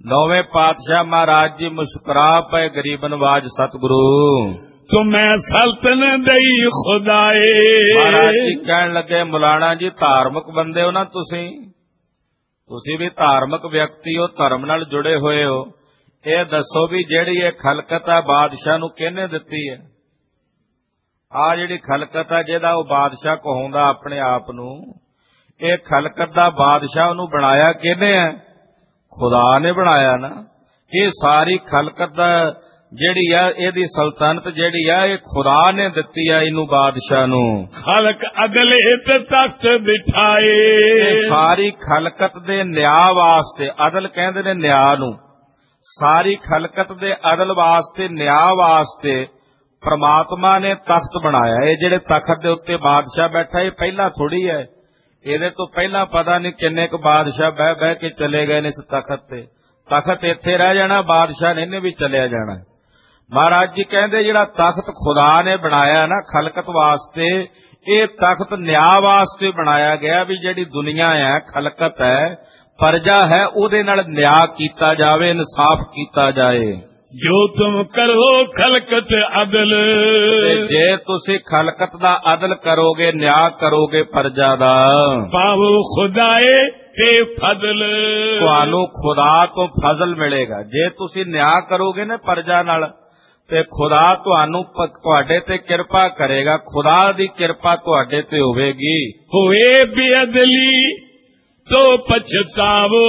नौवें पातशाह महाराज जी मुस्कुरा पे गरीब नवाज सतगुरु तुम्हें सल्तनत दई खुदाए। महाराज जी कहन लगे मुलाना जी धार्मिक बंदे हो ना, तुसी भी धार्मिक व्यक्ति हो, धर्म नाल जुड़े हुए हो। ये दसो भी जेड़ी ये खलकत है बादशाह नूं किहने दित्ती है? आ जिहड़ी खलकत है जिहदा वो बादशाह कहाउंदा अपने आप नूं, ये खलकत दा बादशाह नूं बनाया किहने है? खुदा ने बनाया ना। ये सारी खलकत दा जेड़ी है इहदी सल्तनत जेड़ी है ये खुदा ने दित्ती है इनू बादशाह नूं। खलक अदल ते तख्त बिठाए। सारी खलकत दे न्याय वास्ते, अदल कहंदे ने न्याय नूं, सारी खलकत दे अदल वास्ते न्याय वास्ते परमात्मा ने तख्त बनाया। ये जेड़े तख्त दे उत्ते बादशाह बैठा ये पहला थोड़ी है, ਇਹਦੇ ਤੋਂ ਪਹਿਲਾਂ पता नहीं किन्ने क बादशाह बह बह के चले गए ने इस तखत ते। तखत इत्थे रह जाना, बादशाह ने भी चलिया जाना। महाराज जी कहंदे जिहड़ा तख्त खुदा ने बनाया ना खलकत वास्ते, ये तख्त न्याय वास्ते बनाया गया भी जिहड़ी दुनिया है खलकत है प्रजा है उहदे नाल न्याय कीता जावे, इंसाफ कीता जाए। जो तुम करो खलकत अदल, जे तुसी खलकत दा अदल करोगे, न्याय करोगे प्रजा दा, पावो खुदाए ते फजल, तुहानू खुदा तो फजल मिलेगा। जे तुसी न्याय करोगे ना प्रजा नाल ते खुदा तुहानू तुहाडे ते किरपा करेगा, खुदा दी किरपा तुहाडे ते होवेगी। होए बेअदली तो पछतावो,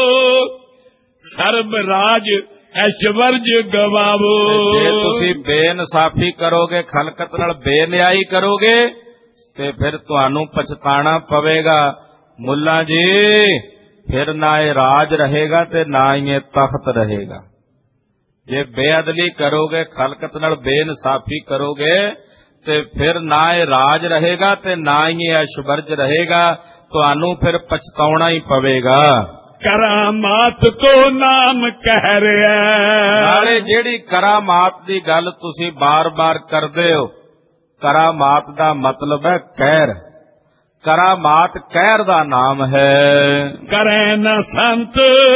सर्वराज ऐश्वर्य गवावो। जे तुसी बेइंसाफी करोगे, खलकत नाल बेन्यायी करोगे ते फिर तुहानू पछताना पवेगा। मुल्ला जी फिर ना ये राज रहेगा ते ना ही ये तख्त रहेगा। जे बेअदली करोगे, खलकत नाल बेइंसाफी करोगे ते फिर ना ये राज रहेगा ते ना ही ये ऐश्वर्य रहेगा, तुहानू फिर पछताउणा ही पवेगा। करामात तो नाम कह रहा नाले जेड़ी करामात दी गल तुसी बार बार करदे हो, करामात दा मतलब है कहर। करामात कहर दा नाम है। करे न संत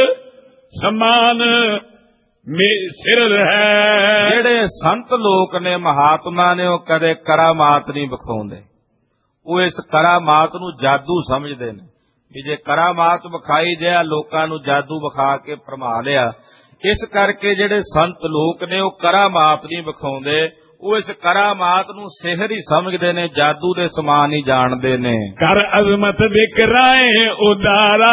समान में सिर है। जेड़े संत लोग ने, महात्मा ने, वो कदे करामात नहीं विखाउंदे। वो इस करामात नू जादू समझदे ने कि जे करामात विखाई जाए लोकां नू जादू विखा के भरमा लिया। इस करके जेड़े संत लोग ने वो करामात नहीं विखाउंदे, वो इस करामात नू सिहर ही समझदे ने, जादू दे समान ही जानदे ने। कर अजमत बिकराए उदारा,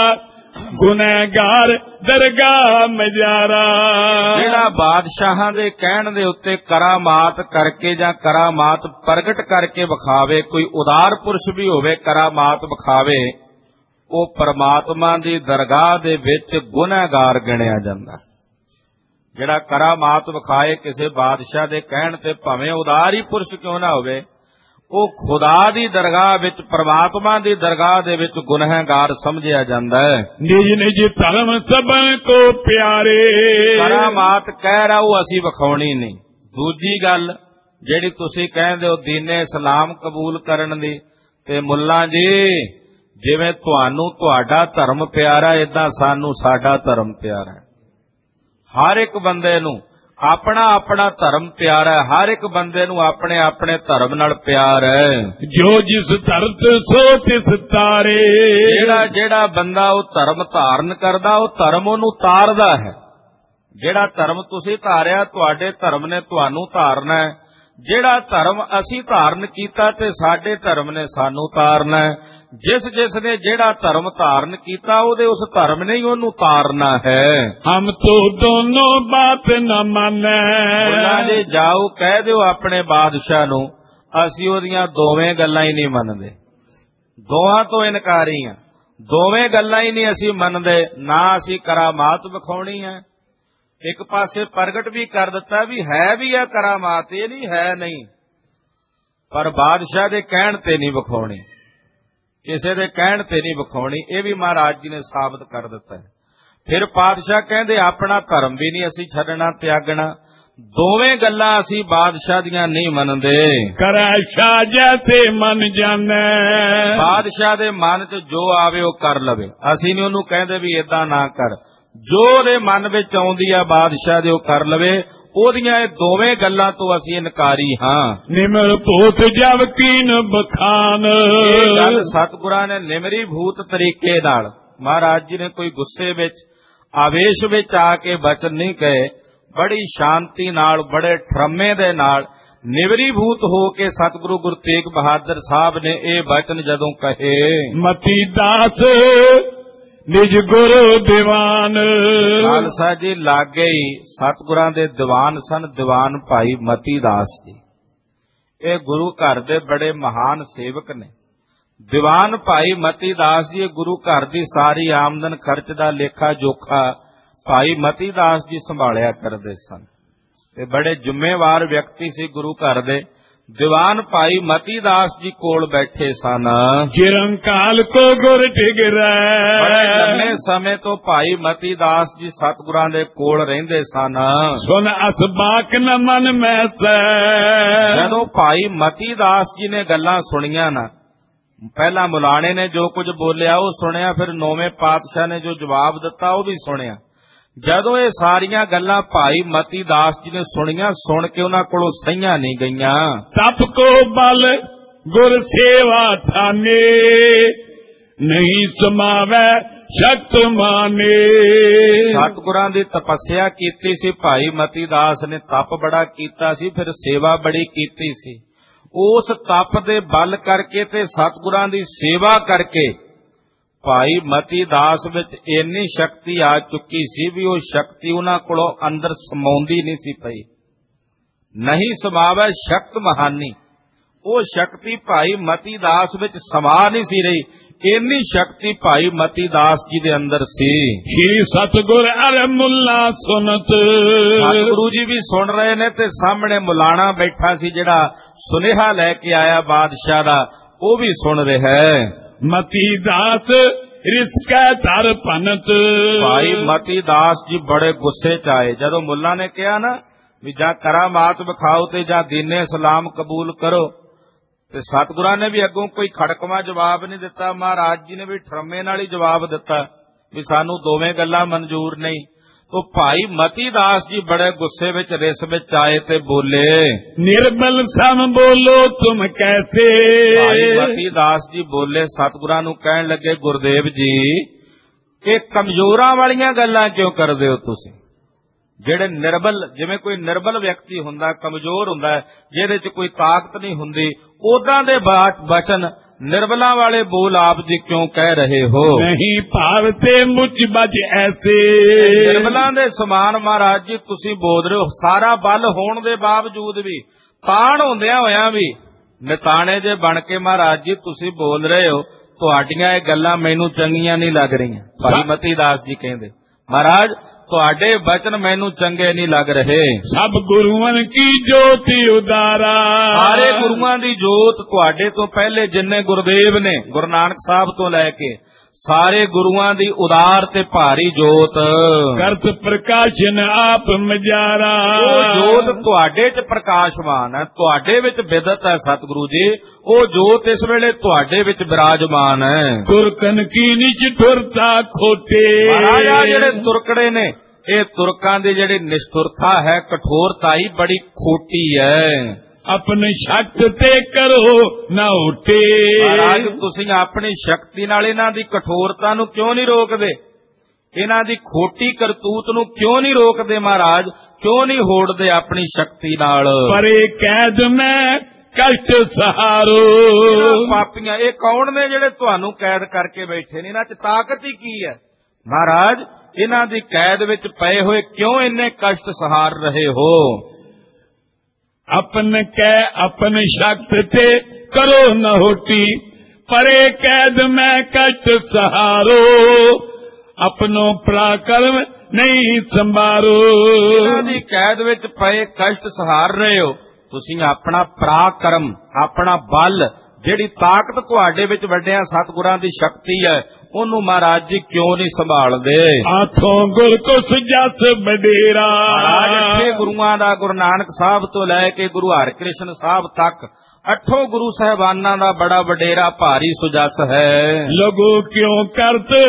गुनहगार दरगाह मजारा। जेड़ा बादशाहां दे कहण दे उत्ते करामात करके जां करामात प्रगट करके विखावे, कोई उदार पुरुष भी होवे करामात विखावे, वो परमात्मा दी दरगाह दे विच गुनहगार गिणिया जांदा। जेड़ा करामात विखाए किसी बादशाह दे कहण ते भावें उदार ही पुरुष क्यों ना होवे, वो खुदा दी दरगाह विच, परमात्मा दी दरगाह दे विच गुनहगार समझिया जांदा है। निज निज धर्म सबन को प्यारे। करामात कह रहा वो असी विखाउणी नहीं। दूजी गल जेड़ी तुसी कहंदे हो दीने इस्लाम कबूल करन दी, ते मुल्ला जी जिवें तुहानू तुहाडा धर्म प्यारा इदां सानू साडा धर्म प्यारा है। हर एक बंदे नू अपना अपना धर्म प्यारा है, हर एक बंदे नू अपने अपने धर्म नाल प्यार है। जो जिस धरत सो तिस तारे। जेड़ा जेड़ा बंदा वो धर्म धारण करदा वो धर्म ओनू तारदा है। जेड़ा धर्म तुसी धारिया तुहाडे धर्म ने तुहानू धारना है। जेड़ा धर्म असी धारण कीता ते साडे धर्म ने सानू तारना है। जिस जिस ने जेड़ा धर्म धारण कीता ओदे उस धर्म ने ही ओनू तारना है। हम तो दोनों बात न माने। मुल्ला जी जाओ कह दिओ अपने बादशाह नू असी ओदियां दोवें गल्लां ही नहीं मनदे, दोवां तो इनकारी हां, दोवें गल्लां ही नहीं असी मनदे। ना असी करामात विखाउणी है, एक पासे प्रगट भी कर दिता भी है करामात, ये नहीं है नहीं, पर बादशाह दे कहण ते नहीं विखाउणी, किसी दे कहण ते नहीं विखाउणी, ये भी महाराज जी ने साबित कर दिता है। फिर पातशाह कहंदे अपना धर्म भी नहीं असी छड्डना त्यागना, दोवें गल्लां असी बादशाह दियां नहीं मनदे। करे शाह जैसे मन जाने। बादशाह दे मन च जो आवे वो कर लवे, असी नहीं ओनू कहंदे भी इदां ना कर। ਜੋ ਉਹਦੇ ਮਨ ਵਿੱਚ ਆਉਂਦੀ ਆ ਬਾਦਸ਼ਾਹ ਦੇ ਉਹ ਕਰ ਲਵੇ। ਉਹਦੀਆਂ ਇਹ ਦੋਵੇਂ ਗੱਲਾਂ ਤੋਂ ਅਸੀਂ ਇਨਕਾਰੀ ਹਾਂ। ਨਿਮਰ ਭੂਤ ਜਬ ਕੀਨ ਬਖਾਨ। ਇਹ ਗੱਲ ਸਤਿਗੁਰਾਂ ਨੇ ਨਿਮਰੀ ਭੂਤ ਤਰੀਕੇ ਨਾਲ, ਮਹਾਰਾਜ ਜੀ ਨੇ ਕੋਈ ਗੁੱਸੇ ਵਿੱਚ ਆਵੇਸ਼ ਵਿੱਚ ਆ ਕੇ ਬਚਨ ਨਹੀਂ ਕਹੇ, ਬੜੀ ਸ਼ਾਂਤੀ ਨਾਲ ਬੜੇ ਠਰਮੇ ਦੇ ਨਾਲ ਨਿਵਰੀ ਭੂਤ ਹੋ ਕੇ ਸਤਿਗੁਰੂ ਗੁਰੂ ਤੇਗ ਬਹਾਦਰ ਸਾਹਿਬ ਨੇ ਇਹ ਬਚਨ ਜਦੋਂ ਕਹੇ, ਮਤੀ ਦਾਸ ਨਿਜ ਗੁਰੂ ਦੀਵਾਨ। ਖਾਲਸਾ ਜੀ ਲਾਗੇ ਹੀ ਸਤਿਗੁਰਾਂ ਦੇ ਦੀਵਾਨ ਸਨ, ਦੀਵਾਨ ਭਾਈ ਮਤੀ ਦਾਸ ਜੀ। ਇਹ ਗੁਰੂ ਘਰ ਦੇ ਬੜੇ ਮਹਾਨ ਸੇਵਕ ਨੇ। ਦੀਵਾਨ ਭਾਈ ਮਤੀ ਦਾਸ ਜੀ ਗੁਰੂ ਘਰ ਦੀ ਸਾਰੀ ਆਮਦਨ ਖਰਚ ਦਾ ਲੇਖਾ ਜੋਖਾ ਭਾਈ ਮਤੀ ਦਾਸ ਜੀ ਸੰਭਾਲਿਆ ਕਰਦੇ ਸਨ ਤੇ ਬੜੇ ਜ਼ਿੰਮੇਵਾਰ ਵਿਅਕਤੀ ਸੀ ਗੁਰੂ ਘਰ ਦੇ। ਦੀਵਾਨ ਭਾਈ ਮਤੀ ਦਾਸ ਜੀ ਕੋਲ ਬੈਠੇ ਸਨ। ਚਿਰੰਕਾਲ ਕੋ ਗੁਰ ਟਿਗਰੈ। ਬੜੇ ਲੰਮੇ ਸਮੇਂ ਤੋਂ ਭਾਈ ਮਤੀ ਦਾਸ ਜੀ ਸਤਿਗੁਰਾਂ ਦੇ ਕੋਲ ਰਹਿੰਦੇ ਸਨ। ਸੁਨ ਅਸਬਾਕ ਨ ਮਨ ਮੈਸੈ। ਜਦੋਂ ਭਾਈ ਮਤੀ ਦਾਸ ਜੀ ਨੇ ਗੱਲਾਂ ਸੁਣੀਆਂ ਨਾ, ਪਹਿਲਾਂ ਮੁਲਾਣੇ ਨੇ ਜੋ ਕੁਝ ਬੋਲਿਆ ਉਹ ਸੁਣਿਆ, ਫਿਰ ਨੌਵੇਂ ਪਾਤਸ਼ਾਹ ਨੇ ਜੋ ਜਵਾਬ ਦਿੱਤਾ ਉਹ ਵੀ ਸੁਣਿਆ। ਜਦੋਂ ਇਹ ਸਾਰੀਆਂ ਗੱਲਾਂ ਭਾਈ ਮਤੀ ਦਾਸ ਜੀ ਨੇ ਸੁਣੀਆਂ, ਸੁਣ ਕੇ ਉਹਨਾਂ ਕੋਲੋਂ ਸਹੀਆਂ ਨਹੀਂ ਗਈਆਂ। ਤਪ ਕੋ ਬਲ ਗੁਰ ਸੇਵਾ ਥਾਨੇ, ਨਹੀਂ ਸਮਾਵੈ ਸ਼ਕਤ ਮਾਨੇ। ਸਤਿਗੁਰਾਂ ਦੀ ਤਪੱਸਿਆ ਕੀਤੀ ਸੀ ਭਾਈ ਮਤੀ ਦਾਸ ਨੇ, ਤਪ ਬੜਾ ਕੀਤਾ ਸੀ, ਫਿਰ ਸੇਵਾ ਬੜੀ ਕੀਤੀ ਸੀ। ਉਸ ਤਪ ਦੇ ਬਲ ਕਰਕੇ ਤੇ ਸਤਿਗੁਰਾਂ ਦੀ ਸੇਵਾ ਕਰਕੇ ਭਾਈ ਮਤੀ ਦਾਸ ਵਿੱਚ ਇੰਨੀ ਸ਼ਕਤੀ ਆ ਚੁੱਕੀ ਸੀ ਵੀ ਉਹ ਸ਼ਕਤੀ ਉਹਨਾਂ ਕੋਲੋਂ ਅੰਦਰ ਸਮਾਉਂਦੀ ਨਹੀਂ ਸੀ ਪਈ। ਨਹੀਂ ਸਮਾਵੈ ਸ਼ਕਤ ਮਹਾਨੀ, ਉਹ ਸ਼ਕਤੀ ਭਾਈ ਮਤੀ ਦਾਸ ਵਿੱਚ ਸਮਾ ਨਹੀਂ ਸੀ ਰਹੀ। ਇੰਨੀ ਸ਼ਕਤੀ ਭਾਈ ਮਤੀ ਦਾਸ ਜੀ ਦੇ ਅੰਦਰ ਸੀ। ਹੀ ਸਤਿਗੁਰ ਅਰ ਮੁੱਲਾ ਸੁਨਤ। ਸਤਿਗੁਰੂ ਜੀ ਵੀ ਸੁਣ ਰਹੇ ਨੇ ਤੇ ਸਾਹਮਣੇ ਮੁਲਾਣਾ ਬੈਠਾ ਸੀ ਜਿਹੜਾ ਸੁਨੇਹਾ ਲੈ ਕੇ ਆਇਆ ਬਾਦਸ਼ਾਹ ਦਾ, ਉਹ ਵੀ ਸੁਣ ਰਿਹਾ ਹੈ। ਮਤੀ ਦਾਸ ਰਿਸਕੈ ਧਰ ਭਨਤ। ਭਾਈ ਮਤੀ ਦਾਸ ਜੀ ਬੜੇ ਗੁੱਸੇ ਚ ਆਏ ਜਦੋਂ ਮੁੱਲਾ ਨੇ ਕਿਹਾ ਨਾ ਵੀ ਜਾਂ ਕਰਾਮਾਤ ਵਿਖਾਓ ਤੇ ਜਾਂ ਦੀਨੇ ਇਸਲਾਮ ਕਬੂਲ ਕਰੋ, ਤੇ ਸਤਿਗੁਰਾਂ ਨੇ ਵੀ ਅੱਗੋਂ ਕੋਈ ਖੜਕਵਾਂ ਜਵਾਬ ਨਹੀਂ ਦਿੱਤਾ। ਮਹਾਰਾਜ ਜੀ ਨੇ ਵੀ ਠਰਮੇ ਨਾਲ ਹੀ ਜਵਾਬ ਦਿੱਤਾ ਵੀ ਸਾਨੂੰ ਦੋਵੇਂ ਗੱਲਾਂ ਮਨਜ਼ੂਰ ਨਹੀਂ। ਤੋ ਭਾਈ ਮਤੀ ਦਾਸ ਜੀ ਬੜੇ ਗੁੱਸੇ ਵਿੱਚ ਰਿਸ ਵਿੱਚ ਆਏ ਤੇ ਬੋਲੇ, ਨਿਰਬਲ ਸਮ ਬੋਲੋ ਤੁਮ ਕੈਸੇ। ਭਾਈ ਮਤੀ ਦਾਸ ਜੀ ਬੋਲੇ, ਸਤਿਗੁਰਾਂ ਨੂੰ ਕਹਿਣ ਲੱਗੇ, ਗੁਰਦੇਵ ਜੀ ਇਹ ਕਮਜ਼ੋਰਾਂ ਵਾਲੀਆਂ ਗੱਲਾਂ ਕਿਉਂ ਕਰਦੇ ਹੋ ਤੁਸੀਂ? ਜਿਹੜੇ ਨਿਰਬਲ, ਜਿਵੇਂ ਕੋਈ ਨਿਰਬਲ ਵਿਅਕਤੀ ਹੁੰਦਾ, ਕਮਜ਼ੋਰ ਹੁੰਦਾ, ਜਿਹਦੇ 'ਚ ਕੋਈ ਤਾਕਤ ਨਹੀਂ ਹੁੰਦੀ, ਉਦਾਂ ਦੇ ਬਚਨ ਨਿਰਬਲਾਂ ਵਾਲੇ ਬੋਲ ਆਪ ਜੀ ਕਿਉਂ ਕਹਿ ਰਹੇ ਹੋ? ਨਹੀਂ ਭਾਵਤੇ ਮੁਝ ਬਚ ਐਸੇ। ਨਿਰਬਲਾਂ ਦੇ ਸਮਾਨ ਮਹਾਰਾਜ ਜੀ ਤੁਸੀਂ ਬੋਲ ਰਹੇ ਹੋ। ਸਾਰਾ ਬਲ ਹੋਣ ਦੇ ਬਾਵਜੂਦ ਵੀ, ਤਾਣ ਹੁੰਦਿਆਂ ਹੋਇਆਂ ਵੀ ਨਿਤਾਣੇ ਜੇ ਬਣ ਕੇ ਮਹਾਰਾਜ ਜੀ ਤੁਸੀਂ ਬੋਲ ਰਹੇ ਹੋ। ਤੁਹਾਡੀਆਂ ਇਹ ਗੱਲਾਂ ਮੈਨੂੰ ਚੰਗੀਆਂ ਨਹੀਂ ਲੱਗ ਰਹੀਆਂ। ਭਾਈ ਮਤੀ ਦਾਸ ਜੀ ਕਹਿੰਦੇ, ਮਹਾਰਾਜ ਤੁਹਾਡੇ ਬਚਨ ਮੈਨੂੰ ਚੰਗੇ ਨਹੀਂ ਲੱਗ ਰਹੇ। ਸਭ ਗੁਰੂਆਂ ਕੀ ਜੋਤੀ ਉਦਾਰਾ। ਸਾਰੇ ਗੁਰੂਆਂ ਦੀ ਜੋਤ ਤੁਹਾਡੇ ਤੋਂ ਪਹਿਲੇ ਜਿੰਨੇ ਗੁਰਦੇਵ ਨੇ, ਗੁਰੂ ਨਾਨਕ ਸਾਹਿਬ ਤੋਂ ਲੈ ਕੇ ਸਾਰੇ ਗੁਰੂਆਂ ਦੀ ਉਦਾਰ ਤੇ ਭਾਰੀ ਜੋਤ। ਕਰਤ ਪ੍ਰਕਾਸ਼ਨ ਆਪ ਮਜਾਰਾ। ਉਹ ਜੋਤ ਤੁਹਾਡੇ 'ਚ ਪ੍ਰਕਾਸ਼ਮਾਨ ਹੈ, ਤੁਹਾਡੇ ਵਿੱਚ ਬਿਦਤ ਹੈ ਸਤਿਗੁਰੂ ਜੀ। ਉਹ ਜੋਤ ਇਸ ਵੇਲੇ ਤੁਹਾਡੇ ਵਿੱਚ ਬਿਰਾਜਮਾਨ ਹੈ। ਤੁਰਕਨ ਕੀ ਨਿਚ ਤੁਰਤਾ ਖੋਟੇ। ਮਹਾਰਾਜਾ ਜਿਹੜੇ ਤੁਰਕੜੇ ਨੇ, ਇਹ ਤੁਰਕਾਂ ਦੀ ਜਿਹੜੀ ਨਿਸ਼ਠੁਰਤਾ ਹੈ, ਕਠੋਰਤਾਈ ਬੜੀ ਖੋਟੀ ਹੈ। ਆਪਣੇ ਸ਼ਕਤ ਤੇ ਕਰੋ ਨਾ ਉਠੇ। ਮਹਾਰਾਜ ਤੁਸੀਂ ਆਪਣੀ ਸ਼ਕਤੀ ਨਾਲ ਇਹਨਾਂ ਦੀ ਕਠੋਰਤਾ ਨੂੰ ਕਿਉਂ ਨਹੀਂ ਰੋਕਦੇ? ਇਹਨਾਂ ਦੀ ਖੋਟੀ ਕਰਤੂਤ ਨੂੰ ਕਿਉਂ ਨਹੀਂ ਰੋਕਦੇ? ਮਹਾਰਾਜ ਕਿਉਂ ਨਹੀਂ ਹੋੜਦੇ ਆਪਣੀ ਸ਼ਕਤੀ ਨਾਲ? ਪਰੇ ਕੈਦ ਮੈਂ ਕਸ਼ਟ ਸਹਾਰੋ। ਪਾਪੀਆਂ ਇਹ ਕੌਣ ਨੇ ਜਿਹੜੇ ਤੁਹਾਨੂੰ ਕੈਦ ਕਰਕੇ ਬੈਠੇ ਨੇ? ਇਹਨਾਂ 'ਚ ਤਾਕਤ ਹੀ ਕੀ ਹੈ? ਮਹਾਰਾਜ ਇਹਨਾਂ ਦੀ ਕੈਦ ਵਿੱਚ ਪਏ ਹੋਏ ਕਿਉਂ ਇੰਨੇ ਕਸ਼ਟ ਸਹਾਰ ਰਹੇ ਹੋ? अपन कै अपन शक्त ते करो न होटी, परे कैद में कष्ट सहारो, अपनो पराक्रम नहीं संभारो। दी कैद विच पए कष्ट सहार रहे हो तुसीं अपना पराक्रम, अपना बल, ਜਿਹੜੀ ਤਾਕਤ ਤੁਹਾਡੇ ਵਿੱਚ ਵੱਡਿਆਂ ਸਤਿਗੁਰਾਂ ਦੀ ਸ਼ਕਤੀ ਹੈ, ਉਹਨੂੰ ਮਹਾਰਾਜ ਜੀ ਕਿਉਂ ਨਹੀਂ ਸੰਭਾਲਦੇ? ਆਥੋਂ ਗੁਰ ਕੋ ਸੁਜਸ ਬਡੇਰਾ। ਅੱਠੇ ਗੁਰੂਆਂ ਦਾ, ਗੁਰੂ ਨਾਨਕ ਸਾਹਿਬ ਤੋਂ ਲੈ ਕੇ ਗੁਰੂ ਹਰਿਕ੍ਰਿਸ਼ਨ ਸਾਹਿਬ ਤੱਕ 8 ਗੁਰੂ ਸਾਹਿਬਾਨਾਂ ਦਾ ਬੜਾ ਵਡੇਰਾ ਭਾਰੀ ਸੁਜਸ ਹੈ। ਲਗੋ ਕਿਉਂ ਕਰਤ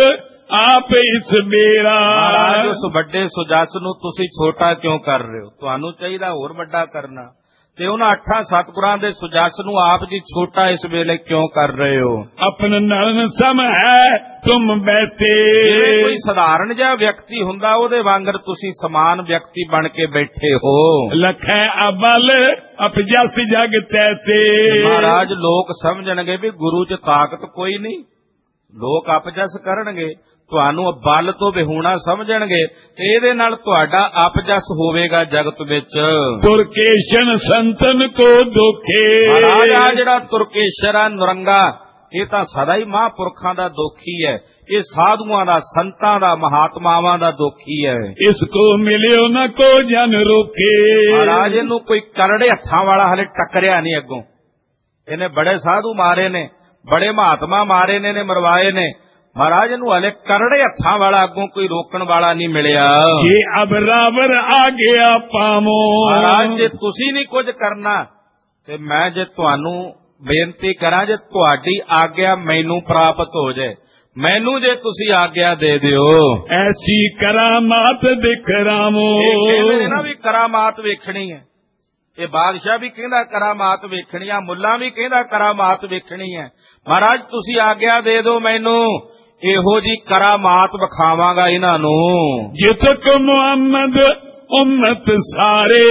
आप इस बेरा। ਮਹਾਰਾਜ ਉਸ ਵੱਡੇ ਸੁਜਸ ਨੂੰ ਤੁਸੀਂ ਛੋਟਾ ਕਿਉਂ ਕਰ ਰਹੇ ਹੋ? ਤੁਹਾਨੂੰ ਚਾਹੀਦਾ ਹੋਰ ਵੱਡਾ ਕਰਨਾ, ਤੇ ਉਹਨਾਂ 8 ਸਤਿਗੁਰਾਂ ਦੇ ਸੁਜਸ ਨੂੰ ਆਪ ਜੀ ਛੋਟਾ ਇਸ ਵੇਲੇ ਕਿਉਂ ਕਰ ਰਹੇ ਹੋ? अपन नरन सम है तुम बैठे। ਜਿਵੇਂ ਕੋਈ ਸਧਾਰਨ ਜਿਹਾ ਵਿਅਕਤੀ ਹੁੰਦਾ ਉਹਦੇ ਵਾਂਗਰ ਤੁਸੀਂ ਸਮਾਨ ਵਿਅਕਤੀ ਬਣ ਕੇ ਬੈਠੇ ਹੋ। लखै अबल अपजस जग तैसे। ਮਹਾਰਾਜ ਲੋਕ ਸਮਝਣਗੇ ਵੀ ਗੁਰੂ 'ਚ ਤਾਕਤ ਕੋਈ ਨਹੀਂ, ਲੋਕ ਅਪਜਸ ਕਰਨਗੇ, ਤੁਹਾਨੂੰ ਬਲ ਤੋਂ ਵਿਹੂਣਾ ਸਮਝਣਗੇ, ਤੇ ਇਹਦੇ ਨਾਲ ਤੁਹਾਡਾ ਅਪਜਸ ਹੋਵੇਗਾ ਜਗਤ ਵਿੱਚ। तुर्केशन संतन को दुखे। ਮਹਾਰਾਜ ਆ ਜਿਹੜਾ ਤੁਰਕੇਸ਼ਰ ਆ ਨਰੰਗਾ, ਇਹ ਤਾਂ ਸਦਾ ਹੀ ਮਹਾਂਪੁਰਖਾਂ ਦਾ ਦੋਖੀ ਹੈ, ਇਹ ਸਾਧੂਆਂ ਦਾ, ਸੰਤਾਂ ਦਾ, ਮਹਾਤਮਾਵਾਂ ਦਾ ਦੋਖੀ ਹੈ। इसको मिलियो न को जन रोके। ਮਹਾਰਾਜ ਇਹਨੂੰ ਕੋਈ ਕਰੜੇ ਹੱਥਾਂ ਵਾਲਾ ਹਲੇ ਟੱਕਰਿਆ ਨਹੀਂ ਅੱਗੋਂ। ਇਹਨੇ ਬੜੇ ਸਾਧੂ ਮਾਰੇ ਨੇ, ਬੜੇ ਮਹਾਤਮਾ ਮਾਰੇ ਨੇ, ਮਰਵਾਏ ਨੇ। ਮਹਾਰਾਜ ਇਹਨੂੰ ਹਲੇ ਕਰੜੇ ਹੱਥਾਂ ਵਾਲਾ ਅੱਗੋਂ ਕੋਈ ਰੋਕਣ ਵਾਲਾ ਨਹੀਂ ਮਿਲਿਆ। ये अब रावर आ गया पामो। ਮਹਾਰਾਜ ਜੇ ਤੁਸੀਂ ਨਹੀਂ ਕੁਝ ਕਰਨਾ ਤੇ ਮੈਂ ਜੇ ਤੁਹਾਨੂੰ ਬੇਨਤੀ ਕਰਾਂ, ਜੇ ਤੁਹਾਡੀ ਆਗਿਆ ਮੈਨੂੰ ਪ੍ਰਾਪਤ ਹੋ ਜਾਏ, ਮੈਨੂੰ ਜੇ ਤੁਸੀਂ ਆਗਿਆ ਦੇ ਦਿਓ। ऐसी करामात दिखरामो। ਇਹ ਕਹਿੰਦੇ ਨੇ ਨਾ ਵੀ ਕਰਾਮਾਤ ਵੇਖਣੀ ਹੈ, ਇਹ ਬਾਦਸ਼ਾਹ ਵੀ ਕਹਿੰਦਾ ਕਰਾਮਾਤ ਵੇਖਣੀ ਆ, ਮੁੱਲਾ ਵੀ ਕਹਿੰਦਾ ਕਰਾਮਾਤ ਵੇਖਣੀ ਹੈ। ਮਹਾਰਾਜ ਤੁਸੀਂ ਆਗਿਆ ਦੇ ਦਿਓ ਮੈਨੂੰ, ਇਹੋ ਜੀ ਕਰਾਮਾਤ ਵਿਖਾਵਾਂਗਾ ਇਹਨਾਂ ਨੂੰ। जितक मोहम्मद उम्मत सारे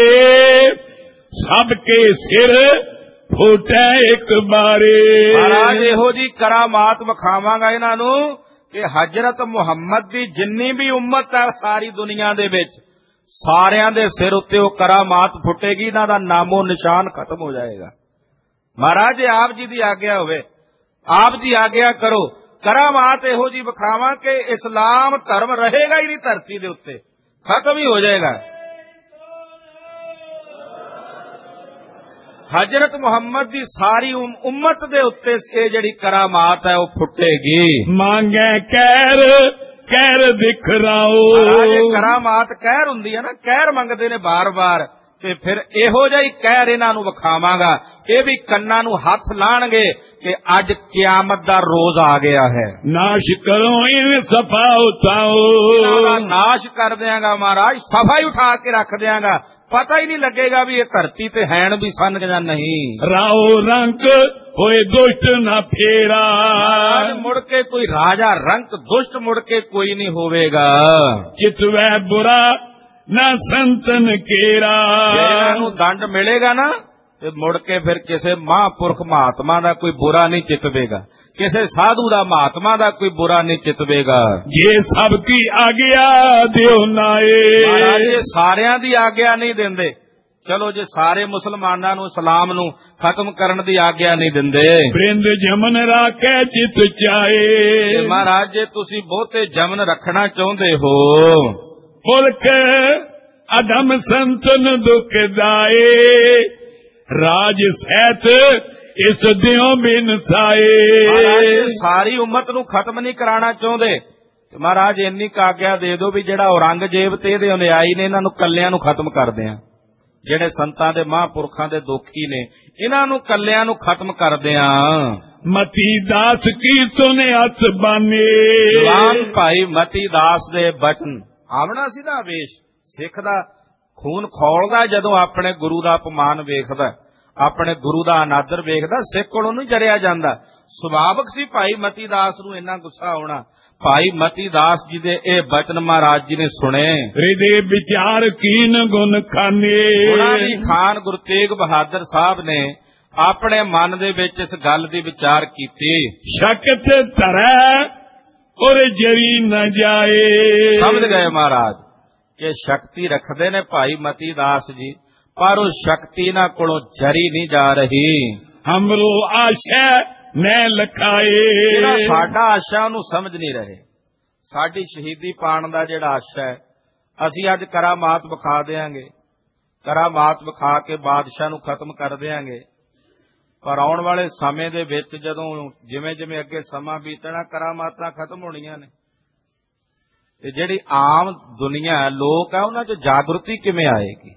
सबके सिर फूटे एक बारे। ਮਹਾਰਾਜ ਇਹੋ ਜੀ ਕਰਾਮਾਤ ਵਿਖਾਵਾਂਗਾ ਇਹਨਾਂ ਨੂੰ ਕਿ ਹਜ਼ਰਤ ਮੁਹੰਮਦ ਦੀ ਜਿੰਨੀ ਵੀ ਉਮਤ ਹੈ ਸਾਰੀ ਦੁਨੀਆ ਦੇ ਵਿੱਚ, ਸਾਰਿਆਂ ਦੇ ਸਿਰ ਉੱਤੇ ਉਹ ਕਰਾਮਾਤ ਫੁੱਟੇਗੀ, ਇਹਨਾਂ ਦਾ ਨਾਮੋ ਨਿਸ਼ਾਨ ਖਤਮ ਹੋ ਜਾਏਗਾ। ਮਹਾਰਾਜ ਆਪ ਜੀ ਦੀ ਆਗਿਆ ਹੋਵੇ, ਆਪ ਜੀ ਆਗਿਆ ਕਰੋ, ਕਰਾਮਾਤ ਇਹੋ ਜੀ ਵਿਖਾਵਾਂ ਕਿ ਇਸਲਾਮ ਧਰਮ ਰਹੇਗਾ ਹੀ ਨਹੀਂ ਧਰਤੀ ਦੇ ਉੱਤੇ, ਖਤਮ ਹੀ ਹੋ ਜਾਏਗਾ। ਹਜ਼ਰਤ ਮੁਹੰਮਦ ਦੀ ਸਾਰੀ ਉਮਤ ਦੇ ਉੱਤੇ ਇਹ ਜਿਹੜੀ ਕਰਾਮਾਤ ਹੈ ਉਹ ਫੁੱਟੇਗੀ। मांगे कैर कैर दिखराओ। ਕਰਾਮਾਤ ਕਹਿਰ ਹੁੰਦੀ ਹੈ ਨਾ, ਕਹਿਰ ਮੰਗਦੇ ਨੇ ਬਾਰ-ਬਾਰ, ਤੇ ਫਿਰ ਇਹੋ ਜਿਹਾ ਹੀ ਕਹਿਰ ਇਹਨਾਂ ਨੂੰ ਵਿਖਾਵਾਂਗਾ। ਇਹ ਵੀ ਕੰਨਾਂ ਨੂੰ ਹੱਥ ਲਾਣਗੇ ਕਿ ਅੱਜ ਕਿਆਮਤ ਦਾ ਰੋਜ਼ ਆ ਗਿਆ ਹੈ। नाश करो इन सफा उठाओ। ਇਹਨਾਂ ਦਾ ਨਾਸ਼ ਕਰ ਦਿਆਂਗਾ ਮਹਾਰਾਜ, ਸਫਾ ਹੀ ਉਠਾ ਕੇ ਰੱਖ ਦਿਆਂਗਾ, ਪਤਾ ਹੀ ਨਹੀਂ ਲੱਗੇਗਾ ਵੀ ਇਹ ਧਰਤੀ ਤੇ ਹੈਣ ਵੀ ਸਨ ਜਾਂ ਨਹੀਂ। राओ रंक होए दुष्ट न फेरा। ਮਹਾਰਾਜ ਮੁੜ ਕੇ ਕੋਈ ਰਾਜਾ ਰੰਕ ਦੁਸ਼ਟ ਮੁੜ ਕੇ ਕੋਈ ਨਹੀਂ ਹੋਵੇਗਾ। चितवै बुरा न संतन केरा। ਜੇ ਇਹਨਾਂ ਨੂੰ ਦੰਡ ਮਿਲੇਗਾ ਨਾ ਤੇ ਮੁੜ ਕੇ ਫਿਰ ਕਿਸੇ ਮਹਾਂਪੁਰਖ ਮਹਾਤਮਾ ਦਾ ਕੋਈ ਬੁਰਾ ਨਹੀਂ ਚਿਤਵੇਗਾ, ਕਿਸੇ ਸਾਧੂ ਦਾ ਮਹਾਤਮਾ ਦਾ ਕੋਈ ਬੁਰਾ ਨਹੀਂ ਚਿਤਵੇਗਾ। ये सबकी आज्ञा दियो नाए। ਮਹਾਰਾਜ ਇਹ ਸਾਰਿਆਂ ਦੀ ਆਗਿਆ ਨਹੀਂ ਦਿੰਦੇ। ਚਲੋ ਜੇ ਸਾਰੇ ਮੁਸਲਮਾਨਾਂ ਨੂੰ, ਇਸਲਾਮ ਨੂੰ ਖਤਮ ਕਰਨ ਦੀ ਆਗਿਆ ਨਹੀਂ ਦਿੰਦੇ, वृंद जमन राखे चित ਤੇ चाहे। ਮਹਾਰਾਜ ਜੇ ਤੁਸੀਂ ਬਹੁਤੇ ਜਮਨ ਰੱਖਣਾ ਚਾਹੁੰਦੇ ਹੋ, पुरख अधम संतन दुख दाए। राज सैत इस दियो बिन साए। ਮਹਾਰਾਜ ਇਹ ਸਾਰੀ ਉਮਤ ਨੂੰ ਖਤਮ ਨਹੀਂ ਕਰਾਉਣਾ ਚਾਹੁੰਦੇ, ਤੇ ਮਹਾਰਾਜ ਇੰਨੀ ਕੁ ਆਗਿਆ ਦੇ ਦਿਓ ਵੀ ਜਿਹੜਾ ਔਰੰਗਜ਼ੇਬ ਤੇ ਇਹਦੇ ਅਨੁਯਾਈ ਨੇ ਇਹਨਾਂ ਨੂੰ ਕੱਲਿਆਂ ਨੂੰ ਖਤਮ ਕਰਦੇ ਆ। ਜਿਹੜੇ ਸੰਤਾਂ ਦੇ ਮਹਾਂਪੁਰਖਾਂ ਦੇ ਦੋਖੀ ਨੇ ਇਹਨਾਂ ਨੂੰ ਕੱਲਿਆਂ ਨੂੰ ਖਤਮ ਕਰਦੇ ਆ। मती दास की सुने हथ बाने। ਜਵਾਨ ਭਾਈ ਮਤੀ ਦਾਸ ਦੇ ਬਚਨ ਆਵਣਾ ਸੀ ਨਾ ਵੇਸ਼, ਸਿੱਖ ਦਾ ਖੂਨ ਖੌਲਦਾ ਜਦੋਂ ਆਪਣੇ ਗੁਰੂ ਦਾ ਅਪਮਾਨ ਵੇਖਦਾ, ਆਪਣੇ ਗੁਰੂ ਦਾ ਅਨਾਦਰ ਵੇਖਦਾ, ਸਿੱਖ ਕੋਲੋਂ ਨਹੀਂ ਜਰਿਆ ਜਾਂਦਾ। ਸੁਭਾਵਕ ਸੀ ਭਾਈ ਮਤੀ ਦਾਸ ਨੂੰ ਇੰਨਾ ਗੁੱਸਾ ਆਉਣਾ। ਭਾਈ ਮਤੀ ਦਾਸ ਜੀ ਦੇ ਇਹ ਬਚਨ ਮਹਾਰਾਜ ਜੀ ਨੇ ਸੁਣੇ। हृदय विचार कीन गुण खाने। ਉਹਨਾਂ ਦੀ ਖਾਨ ਗੁਰੂ ਤੇਗ ਬਹਾਦਰ ਸਾਹਿਬ ਨੇ ਆਪਣੇ ਮਨ ਦੇ ਵਿੱਚ ਇਸ ਗੱਲ ਦੀ ਵਿਚਾਰ ਕੀਤੀ। शक्त तरह और जरी न जाए। ਸਮਝ ਗਏ ਮਹਾਰਾਜ ਕਿ ਸ਼ਕਤੀ ਰੱਖਦੇ ਨੇ ਭਾਈ ਮਤੀ ਦਾਸ ਜੀ, ਪਰ ਉਹ ਸ਼ਕਤੀ ਇਹਨਾਂ ਕੋਲੋਂ ਜਰੀ ਨਹੀਂ ਜਾ ਰਹੀ। हमरो आशा न लखाए। ਜਿਹੜਾ ਸਾਡਾ ਆਸ਼ਾ ਉਹਨੂੰ ਸਮਝ ਨਹੀਂ ਰਹੇ। ਸਾਡੀ ਸ਼ਹੀਦੀ ਪਾਣ ਦਾ ਜਿਹੜਾ ਆਸ਼ਾ ਹੈ, ਅਸੀਂ ਅੱਜ ਕਰਾਮਾਤ ਵਿਖਾ ਦੇਾਂਗੇ, ਕਰਾਮਾਤ ਵਿਖਾ ਕੇ ਬਾਦਸ਼ਾਹ ਨੂੰ ਖਤਮ ਕਰ ਦੇਾਂਗੇ। ਪਰ ਆਉਣ ਵਾਲੇ ਸਮੇਂ ਦੇ ਵਿੱਚ ਜਦੋਂ ਜਿਵੇਂ ਜਿਵੇਂ ਅੱਗੇ ਸਮਾਂ ਬੀਤਣਾ, ਕਰਾਮਾਤਾਂ ਖਤਮ ਹੋਣੀਆਂ ਨੇ, ਤੇ ਜਿਹੜੀ ਆਮ ਦੁਨੀਆ ਹੈ, ਲੋਕ ਹੈ, ਉਹਨਾਂ 'ਚ ਜਾਗਰਤੀ ਕਿਵੇਂ ਆਏਗੀ?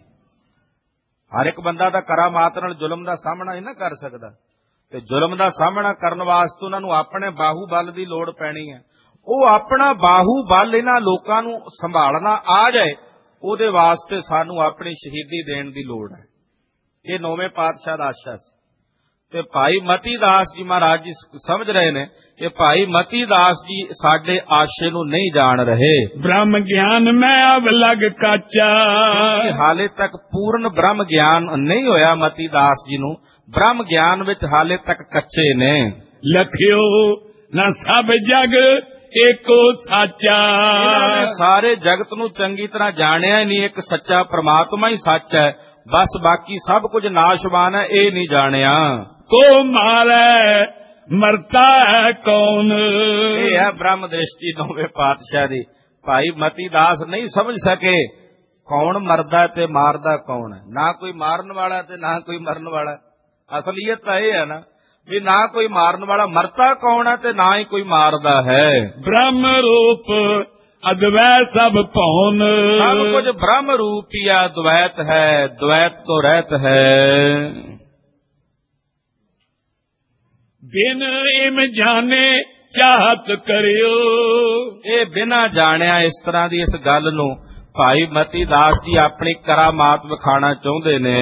ਹਰ ਇੱਕ ਬੰਦਾ ਤਾਂ ਕਰਾਮਾਤ ਨਾਲ ਜ਼ੁਲਮ ਦਾ ਸਾਹਮਣਾ ਨਹੀਂ ਨਾ ਕਰ ਸਕਦਾ, ਤੇ ਜ਼ੁਲਮ ਦਾ ਸਾਹਮਣਾ ਕਰਨ ਵਾਸਤੇ ਉਹਨਾਂ ਨੂੰ ਆਪਣੇ ਬਾਹੂਬਲ ਦੀ ਲੋੜ ਪੈਣੀ ਹੈ। ਉਹ ਆਪਣਾ ਬਾਹੂ ਬਲ ਇਹਨਾਂ ਲੋਕਾਂ ਨੂੰ ਸੰਭਾਲਣਾ ਆ ਜਾਏ, ਉਹਦੇ ਵਾਸਤੇ ਸਾਨੂੰ ਆਪਣੀ ਸ਼ਹੀਦੀ ਦੇਣ ਦੀ ਲੋੜ ਹੈ। ਇਹ 9ਵੇਂ ਪਾਤਸ਼ਾਹ ਦਾ ਆਸ਼ਾ ਸੀ। ਤੇ ਭਾਈ ਮਤੀ ਦਾਸ ਜੀ ਮਹਾਰਾਜ ਜੀ ਸਮਝ ਰਹੇ ਨੇ ਕਿ ਭਾਈ ਮਤੀ ਦਾਸ ਜੀ ਸਾਡੇ ਆਸ਼ੇ ਨੂੰ ਨਹੀਂ ਜਾਣ ਰਹੇ। ਬ੍ਰਹਮ ਗਿਆਨ ਮੈਂ ਅਬ ਲਗ ਕਾਚਾ, ਹਾਲੇ ਤੱਕ ਪੂਰਨ ਬ੍ਰਹਮ ਗਿਆਨ ਨਹੀਂ ਹੋਇਆ ਮਤੀ ਦਾਸ ਜੀ ਨੂੰ, ਬ੍ਰਹਮ ਗਿਆਨ ਵਿੱਚ ਹਾਲੇ ਤੱਕ ਕੱਚੇ ਨੇ। ਲਖਿਓ ਨਾ ਸਭ ਜਗ ਏਕੋ ਸਾਚਾ, ਇਹਨਾਂ ਨੇ ਸਾਰੇ ਜਗਤ ਨੂੰ ਚੰਗੀ ਤਰ੍ਹਾਂ ਜਾਣਿਆ ਹੀ ਨਹੀਂ, ਇੱਕ ਸੱਚਾ ਪ੍ਰਮਾਤਮਾ ਹੀ ਸੱਚ ਹੈ, ਬਸ ਬਾਕੀ ਸਭ ਕੁਝ ਨਾਸ਼ਵਾਨ ਹੈ, ਇਹ ਨਹੀਂ ਜਾਣਿਆ। ਕੋ ਮਾਰੇ ਮਰਤਾ ਹੈ ਕੌਣ, ਇਹ ਹੈ ਬ੍ਰਹਮ ਦ੍ਰਿਸ਼ਟੀ 9ਵੇਂ ਪਾਤਸ਼ਾਹ ਦੀ। ਭਾਈ ਮਤੀ ਦਾਸ ਨਹੀਂ ਸਮਝ ਸਕੇ ਕੌਣ ਮਰਦਾ ਤੇ ਮਾਰਦਾ ਕੌਣ ਹੈ। ਨਾ ਕੋਈ ਮਾਰਨ ਵਾਲਾ ਤੇ ਨਾ ਕੋਈ ਮਰਨ ਵਾਲਾ। ਅਸਲੀਅਤ ਤਾਂ ਇਹ ਹੈ ਨਾ ਵੀ ਨਾ ਕੋਈ ਮਾਰਨ ਵਾਲਾ, ਮਰਤਾ ਕੌਣ ਹੈ ਤੇ ਨਾ ਹੀ ਕੋਈ ਮਾਰਦਾ ਹੈ। ਬ੍ਰਹਮ ਰੂਪ ਅਦਵੈ ਸਭ ਭਉਨ, ਸਭ ਕੁਝ ਬ੍ਰਹਮ ਰੂਪ ਹੀ ਆ, द्वैत है, द्वैत तो रहत है। ਬਿਨ ਇਮ ਜਾਣੇ ਚਾਹਤ ਕਰਿਓ, ਇਹ ਬਿਨਾਂ ਜਾਣਿਆ ਇਸ ਤਰ੍ਹਾਂ ਦੀ ਇਸ ਗੱਲ ਨੂੰ ਭਾਈ ਮਤੀ ਦਾਸ ਜੀ ਆਪਣੀ ਕਰਾਮਾਤ ਵਿਖਾਣਾ ਚਾਹੁੰਦੇ ਨੇ।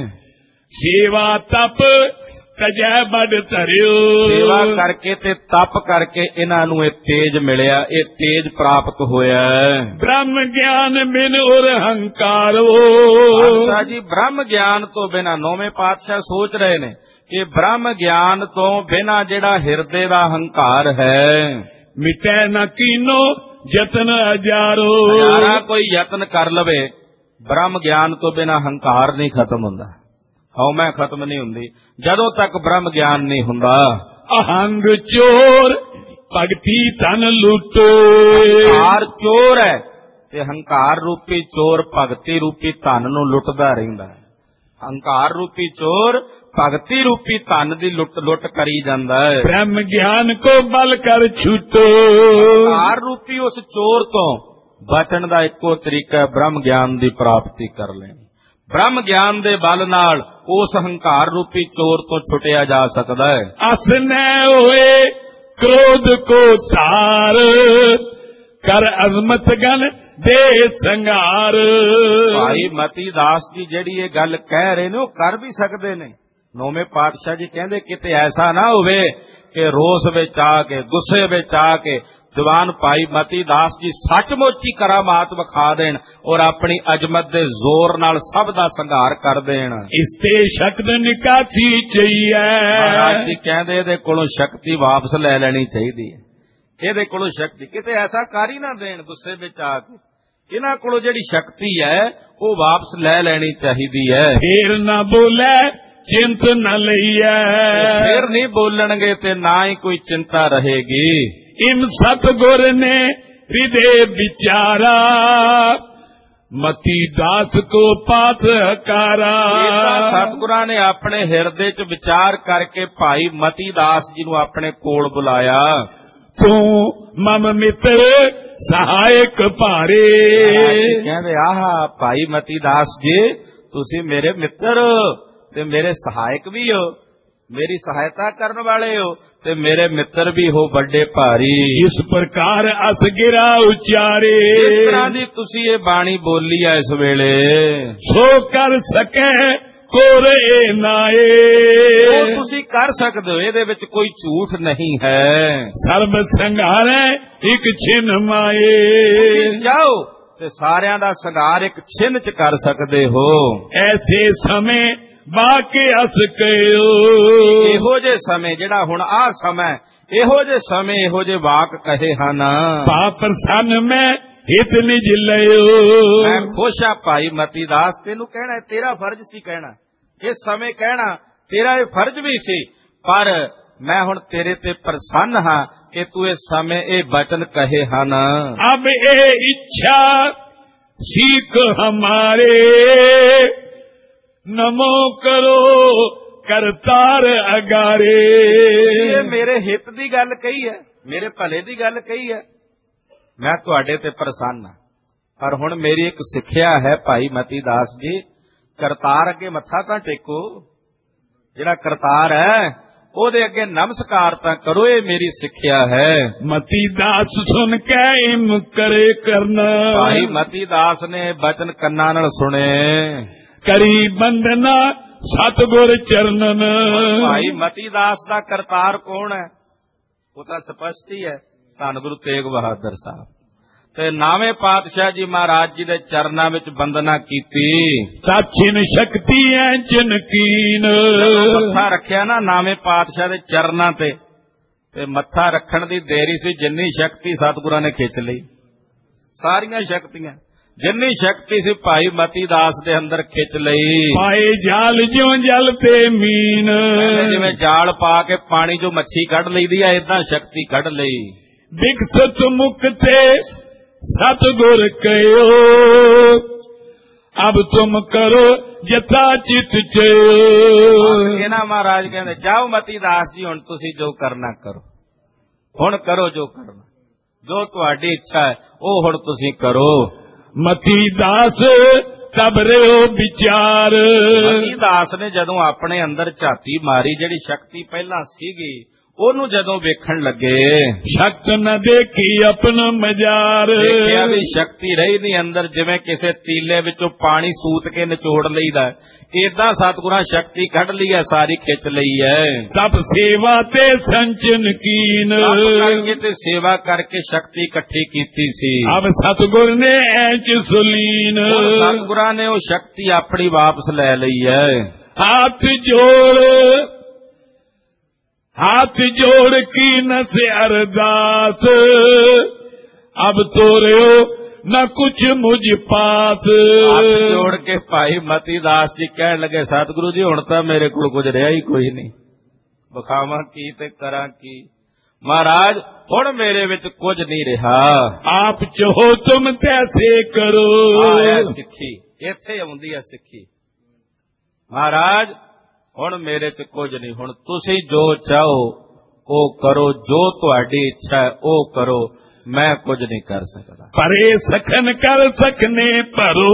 ਸੇਵਾ ਤਪ ਤਜੈ ਬੜ ਧਰਿਓ, ਸੇਵਾ ਕਰਕੇ ਤੇ ਤਪ ਕਰਕੇ ਇਹਨਾਂ ਨੂੰ ਇਹ ਤੇਜ ਮਿਲਿਆ, ਇਹ ਤੇਜ ਪ੍ਰਾਪਤ ਹੋਇਆ। ਬ੍ਰਹਮ ਗਿਆਨ ਬਿਨ ਉਰ ਹੰਕਾਰੋ, ਪਾਤਸ਼ਾਹ ਜੀ ਬ੍ਰਹਮ ਗਿਆਨ ਤੋਂ ਬਿਨਾਂ 9ਵੇਂ ਪਾਤਸ਼ਾਹ ਸੋਚ ਰਹੇ ਨੇ ਕਿ ਬ੍ਰਹਮ ਗਿਆਨ ਤੋਂ ਬਿਨਾਂ ਜਿਹੜਾ ਹਿਰਦੇ ਦਾ ਹੰਕਾਰ ਹੈ, ਮਿਟੈ ਨ ਕੀਨੋ ਯਤਨ ਹਜ਼ਾਰੋ, ਹਜ਼ਾਰਾਂ ਕੋਈ ਯਤਨ ਕਰ ਲਵੇ, ਬ੍ਰਹਮ ਗਿਆਨ ਤੋਂ ਬਿਨਾਂ ਹੰਕਾਰ ਨਹੀਂ ਖਤਮ ਹੁੰਦਾ, ਹਉਮੈ ਖਤਮ ਨਹੀਂ ਹੁੰਦੀ ਜਦੋਂ ਤੱਕ ਬ੍ਰਹਮ ਗਿਆਨ ਨਹੀਂ ਹੁੰਦਾ। ਅਹੰਗ ਚੋਰ ਭਗਤੀ ਧਨ ਲੁੱਟੋ, ਹੰਕਾਰ ਚੋਰ ਹੈ ਤੇ ਹੰਕਾਰ ਰੂਪੀ ਚੋਰ ਭਗਤੀ ਰੂਪੀ ਧਨ ਨੂੰ ਲੁੱਟਦਾ ਰਹਿੰਦਾ ਹੈ। ਹੰਕਾਰ ਰੂਪੀ ਚੋਰ ਭਗਤੀ ਰੂਪੀ ਧਨ ਦੀ ਲੁੱਟ ਕਰੀ ਜਾਂਦਾ ਹੈ। ਬ੍ਰਹਮ ਗਿਆਨ ਕੋ ਬਲ ਕਰ ਛੁਟੋ, ਹੰਕਾਰ ਰੂਪੀ ਉਸ ਚੋਰ ਤੋਂ ਬਚਣ ਦਾ ਇੱਕੋ ਤਰੀਕਾ ਹੈ ਬ੍ਰਹਮ ਗਿਆਨ ਦੀ ਪ੍ਰਾਪਤੀ ਕਰ ਲੈਣੀ। ਬ੍ਰਹਮ ਗਿਆਨ ਦੇ ਬਲ ਨਾਲ ਉਸ ਹੰਕਾਰ ਰੂਪੀ ਚੋਰ ਤੋਂ ਛੁੱਟਿਆ ਜਾ ਸਕਦਾ ਹੈ। ਅਸਨੈ ਹੋਏ ਕ੍ਰੋਧ ਕੋ ਸਾਰ, ਕਰ ਅਜ਼ਮਤ ਗਨ ਦੇ ਸੰਘਾਰ। ਭਾਈ ਮਤੀ ਦਾਸ ਜੀ ਜਿਹੜੀ ਇਹ ਗੱਲ ਕਹਿ ਰਹੇ ਨੇ ਉਹ ਕਰ ਵੀ ਸਕਦੇ ਨੇ। 9ਵੇਂ ਪਾਤਸ਼ਾਹ ਜੀ ਕਹਿੰਦੇ ਕਿਤੇ ਐਸਾ ਨਾ ਹੋਵੇ ਕਿ ਰੋਸ ਵਿੱਚ ਆ ਕੇ, ਗੁੱਸੇ ਵਿੱਚ ਆ ਕੇ ਦੀਵਾਨ ਭਾਈ ਮਤੀ ਦਾਸ ਜੀ ਸੱਚਮੁੱਚ ਹੀ ਕਰਾਮਾਤ ਵਿਖਾ ਦੇਣ ਔਰ ਆਪਣੀ ਅਜ਼ਮਤ ਦੇ ਜ਼ੋਰ ਨਾਲ ਸਭ ਦਾ ਸੰਘਾਰ ਕਰ ਦੇਣ। ਇਸ ਤੇ ਸ਼ਕਤ ਨਿਕਾਸੀ ਚਾਹੀਏ। ਮਹਾਰਾਜ ਜੀ ਕਹਿੰਦੇ ਇਹਦੇ ਕੋਲੋਂ ਸ਼ਕਤੀ ਵਾਪਸ ਲੈ ਲੈਣੀ ਚਾਹੀਦੀ ਹੈ। ਇਹਦੇ ਕੋਲੋਂ ਸ਼ਕਤੀ ਕਿਤੇ ਐਸਾ ਕਰ ਹੀ ਨਾ ਦੇਣ ਗੁੱਸੇ ਵਿੱਚ ਆ ਕੇ। ਇਹਨਾਂ ਕੋਲੋਂ ਜਿਹੜੀ ਸ਼ਕਤੀ ਹੈ ਉਹ ਵਾਪਸ ਲੈ ਲੈਣੀ ਚਾਹੀਦੀ ਹੈ। ਫੇਰ ਨਾ ਬੋਲੇ ਚਿੰਤ ਨਾ ਲਈਐ, ਫੇਰ ਨਹੀਂ ਬੋਲਣਗੇ ਤੇ ਨਾ ਹੀ ਕੋਈ ਚਿੰਤਾ ਰਹੇਗੀ। ਇਮ ਸਤਿਗੁਰ ਨੇ ਹਿਰਦੇ ਵਿਚਾਰਾ, ਮਤੀ ਦਾਸ ਕੋ ਪਾਸ ਹਕਾਰਾ। ਸਤਿਗੁਰਾਂ ਨੇ ਆਪਣੇ ਹਿਰਦੇ 'ਚ ਵਿਚਾਰ ਕਰਕੇ ਭਾਈ ਮਤੀ ਦਾਸ ਜੀ ਨੂੰ ਆਪਣੇ ਕੋਲ ਬੁਲਾਇਆ। ਤੂੰ ਮਮ ਮਿੱਤਰ ਸਹਾਇਕ ਭਾਰੇ। ਕਹਿੰਦੇ ਆਹ ਭਾਈ ਮਤੀ ਦਾਸ ਜੀ ਤੁਸੀਂ ਮੇਰੇ ਮਿੱਤਰ ਤੇ ਮੇਰੇ ਸਹਾਇਕ ਵੀ ਹੋ, ਮੇਰੀ ਸਹਾਇਤਾ ਕਰਨ ਵਾਲੇ ਹੋ ਤੇ ਮੇਰੇ ਮਿੱਤਰ ਵੀ ਹੋ ਵੱਡੇ ਭਾਰੀ। ਇਸ ਪ੍ਰਕਾਰ ਅਸ ਗਿਰਾ ਉਚਾਰੇ, ਇਸ ਤਰ੍ਹਾਂ ਦੀ ਤੁਸੀਂ ਇਹ ਬਾਣੀ ਬੋਲੀ ਆ ਇਸ ਵੇਲੇ। ਸੋ ਕਰ ਸਕੇ ਕੋਰੇ ਨਾਏ, ਉਹ ਤੁਸੀਂ ਕਰ ਸਕਦੇ ਹੋ, ਇਹਦੇ ਵਿੱਚ ਕੋਈ ਝੂਠ ਨਹੀਂ ਹੈ। ਸਰਬ ਸੰਘਾਰੇ ਇੱਕ ਛਿਨ ਮਾਏ, ਜਾਓ ਤੇ ਸਾਰਿਆਂ ਦਾ ਸੰਘਾਰ ਇੱਕ ਛਿਨ ਚ ਕਰ ਸਕਦੇ ਹੋ। ਐਸੇ ਸਮੇਂ ਬਾਕੇ ਅਸ ਕਹਿਓ, ਇਹੋ ਜੇ ਸਮੇਂ ਜਿਹੜਾ ਹੁਣ ਆਹ ਸਮਾਂ, ਇਹੋ ਜੇ ਸਮੇਂ ਇਹੋ ਜੇ ਵਾਕ ਕਹੇ ਹਨ। ਪਾ ਪ੍ਰਸੰਨ ਮੈਂ ਹਿਤ ਨਿਜ ਲਿਓ, ਮੈਂ ਖੁਸ਼ ਆ ਭਾਈ ਮਤੀ ਦਾਸ, ਤੈਨੂੰ ਕਹਿਣਾ ਤੇਰਾ ਫਰਜ਼ ਸੀ, ਕਹਿਣਾ ਇਹ ਸਮੇਂ ਕਹਿਣਾ ਤੇਰਾ ਇਹ ਫਰਜ਼ ਵੀ ਸੀ, ਪਰ ਮੈਂ ਹੁਣ ਤੇਰੇ ਤੇ ਪ੍ਰਸੰਨ ਹਾਂ ਕਿ ਤੂੰ ਇਹ ਸਮੇਂ ਇਹ ਬਚਨ ਕਹੇ ਹਨ। ਅਬ ਇਹ ਇੱਛਾ ਸੀਖ ਹਮਾਰੇ, ਨਮੋ ਕਰੋ ਕਰਤਾਰ ਅਗਾਰੇ। ਇਹ ਮੇਰੇ ਹਿੱਤ ਦੀ ਗੱਲ ਕਹੀ ਹੈ, ਮੇਰੇ ਭਲੇ ਦੀ ਗੱਲ ਕਹੀ ਹੈ, ਮੈਂ ਤੁਹਾਡੇ ਤੇ ਪ੍ਰਸੰਨ ਹਾਂ। ਪਰ ਹੁਣ ਮੇਰੀ ਇੱਕ ਸਿੱਖਿਆ ਹੈ ਭਾਈ ਮਤੀ ਦਾਸ ਜੀ, ਕਰਤਾਰ ਅੱਗੇ ਮੱਥਾ ਤਾਂ ਟੇਕੋ। ਜਿਹੜਾ ਕਰਤਾਰ ਹੈ ਉਹਦੇ ਅੱਗੇ ਨਮਸਕਾਰ ਤਾਂ ਕਰੋ, ਇਹ ਮੇਰੀ ਸਿੱਖਿਆ ਹੈ। ਮਤੀ ਦਾਸ ਸੁਣ ਕੇ ਇਮ ਕਰੇ ਕਰਨਾ, ਭਾਈ ਮਤੀ ਦਾਸ ਨੇ ਬਚਨ ਕੰਨਾਂ ਨਾਲ ਸੁਣੇ। ਕਰੀ ਬੰਦਨਾ ਸਤਿਗੁਰ ਚਰਨਨ। ਭਾਈ ਮਤੀ ਦਾਸ ਦਾ ਕਰਤਾਰ ਕੌਣ ਹੈ? ਉਹ ਤਾਂ ਸਪਸ਼ਟ ਹੀ ਹੈ, ਧੰਨ ਗੁਰੂ ਤੇਗ ਬਹਾਦਰ ਸਾਹਿਬ। ਤੇ ਨਾਵੇਂ ਪਾਤਸ਼ਾਹ ਜੀ ਮਹਾਰਾਜ ਜੀ ਦੇ ਚਰਨਾਂ ਵਿੱਚ ਬੰਦਨਾ ਕੀਤੀ। ਸਾਚਿਨ ਸ਼ਕਤੀ ਐ ਚਨਕੀਨ। ਮੱਥਾ ਰੱਖਿਆ ਨਾ ਨਾਵੇਂ ਪਾਤਸ਼ਾਹ ਦੇ ਚਰਨਾਂ ਤੇ ਮੱਥਾ ਰੱਖਣ ਦੀ ਦੇਰੀ ਸੀ, ਜਿੰਨੀ ਸ਼ਕਤੀ ਸਤਿਗੁਰਾਂ ਨੇ ਖਿੱਚ ਲਈ, ਸਾਰੀਆਂ ਸ਼ਕਤੀਆਂ ਜਿੰਨੀ ਸ਼ਕਤੀ ਸੀ ਭਾਈ ਮਤੀ ਦਾਸ ਦੇ ਅੰਦਰ ਖਿੱਚ ਲਈ। ਪਾਏ ਜਾਲ ਜਿਉਂ ਜਲ ਤੇ ਮੀਨ, ਜਿਵੇਂ ਜਾਲ ਪਾ ਕੇ ਪਾਣੀ ਚੋਂ ਮੱਛੀ ਕੱਢ ਲਈਦੀ ਆ, ਏਦਾਂ ਸ਼ਕਤੀ ਕੱਢ ਲਈ। ਵਿਕਸਤ ਮੁਕਤੇ ਸਤਿਗੁਰ ਕਹਿਓ, ਅਬ ਤੁਮ ਕਰੋ ਜਥਾ ਚਿਤ ਚਿਓ। ਇਹਨਾਂ ਮਹਾਰਾਜ ਕਹਿੰਦੇ ਜਾਓ ਮਤੀ ਦਾਸ ਜੀ, ਹੁਣ ਤੁਸੀਂ ਜੋ ਕਰਨਾ ਕਰੋ, ਹੁਣ ਕਰੋ ਜੋ ਕਰਨਾ, ਜੋ ਤੁਹਾਡੀ ਇੱਛਾ ਹੈ ਉਹ ਹੁਣ ਤੁਸੀਂ ਕਰੋ। ਮਤੀ ਦਾਸ ਤਬ ਰਿਓ ਵਿਚਾਰ। ਮਤੀ ਦਾਸ ਨੇ ਜਦੋਂ ਆਪਣੇ ਅੰਦਰ ਝਾਤੀ ਮਾਰੀ, ਜਿਹੜੀ ਸ਼ਕਤੀ ਪਹਿਲਾਂ ਸੀਗੀ ਉਹਨੂੰ ਜਦੋਂ ਵੇਖਣ ਲੱਗੇ, ਸ਼ਕਤ ਨ ਦੇਖੀ ਆਪਣਾ ਮਜ਼ਾਰ। ਦੇਖਿਆ ਵੀ ਸ਼ਕਤੀ ਰਹੀ ਨਹੀਂ ਅੰਦਰ, ਜਿਵੇਂ ਕਿਸੇ ਤੀਲੇ ਵਿੱਚੋਂ ਪਾਣੀ ਸੂਤ ਕੇ ਨਿਚੋੜ ਲਈਦਾ, ਏਦਾਂ ਸਤਿਗੁਰਾਂ ਸ਼ਕਤੀ ਕੱਢ ਲਈ ਹੈ, ਸਾਰੀ ਖਿੱਚ ਲਈ ਹੈ। ਤਬ ਸੇਵਾ ਤੇ ਸੰਚਨ ਕੀਨ, ਕਰਕੇ ਤੇ ਸੇਵਾ ਕਰਕੇ ਸ਼ਕਤੀ ਇਕੱਠੀ ਕੀਤੀ ਸੀ। ਅਬ ਸਤਿਗੁਰ ਨੇ ਐਚ ਸੁਲੀਨ, ਸਤਿਗੁਰਾਂ ਨੇ ਉਹ ਸ਼ਕਤੀ ਆਪਣੀ ਵਾਪਸ ਲੈ ਲਈ ਹੈ। हाथ जोड़ की न से अरदास, अब तो रहो न कुछ मुझ पास। हाथ जोड़ के भाई मती दास जी कह लगे सतगुरु जी हुण तां मेरे कोल कुछ रहा ही कोई नहीं, बखावा की ते करा की, महाराज हुण मेरे विच कुछ नहीं रहा। आप चाहो तुम तैसे करो। सिक्खी इत्थे आउंदी है सिक्खी, महाराज ਹੁਣ ਮੇਰੇ ਚ ਕੁਝ ਨਹੀਂ, ਹੁਣ ਤੁਸੀਂ ਜੋ ਚਾਹੋ ਉਹ ਕਰੋ, ਜੋ ਤੁਹਾਡੀ ਇੱਛਾ ਹੈ ਉਹ ਕਰੋ, ਮੈਂ ਕੁਝ ਨਹੀਂ ਕਰ ਸਕਦਾ। ਪਰੇ ਸਖਣ ਕਰ ਸਕਨੇ ਭਰੋ,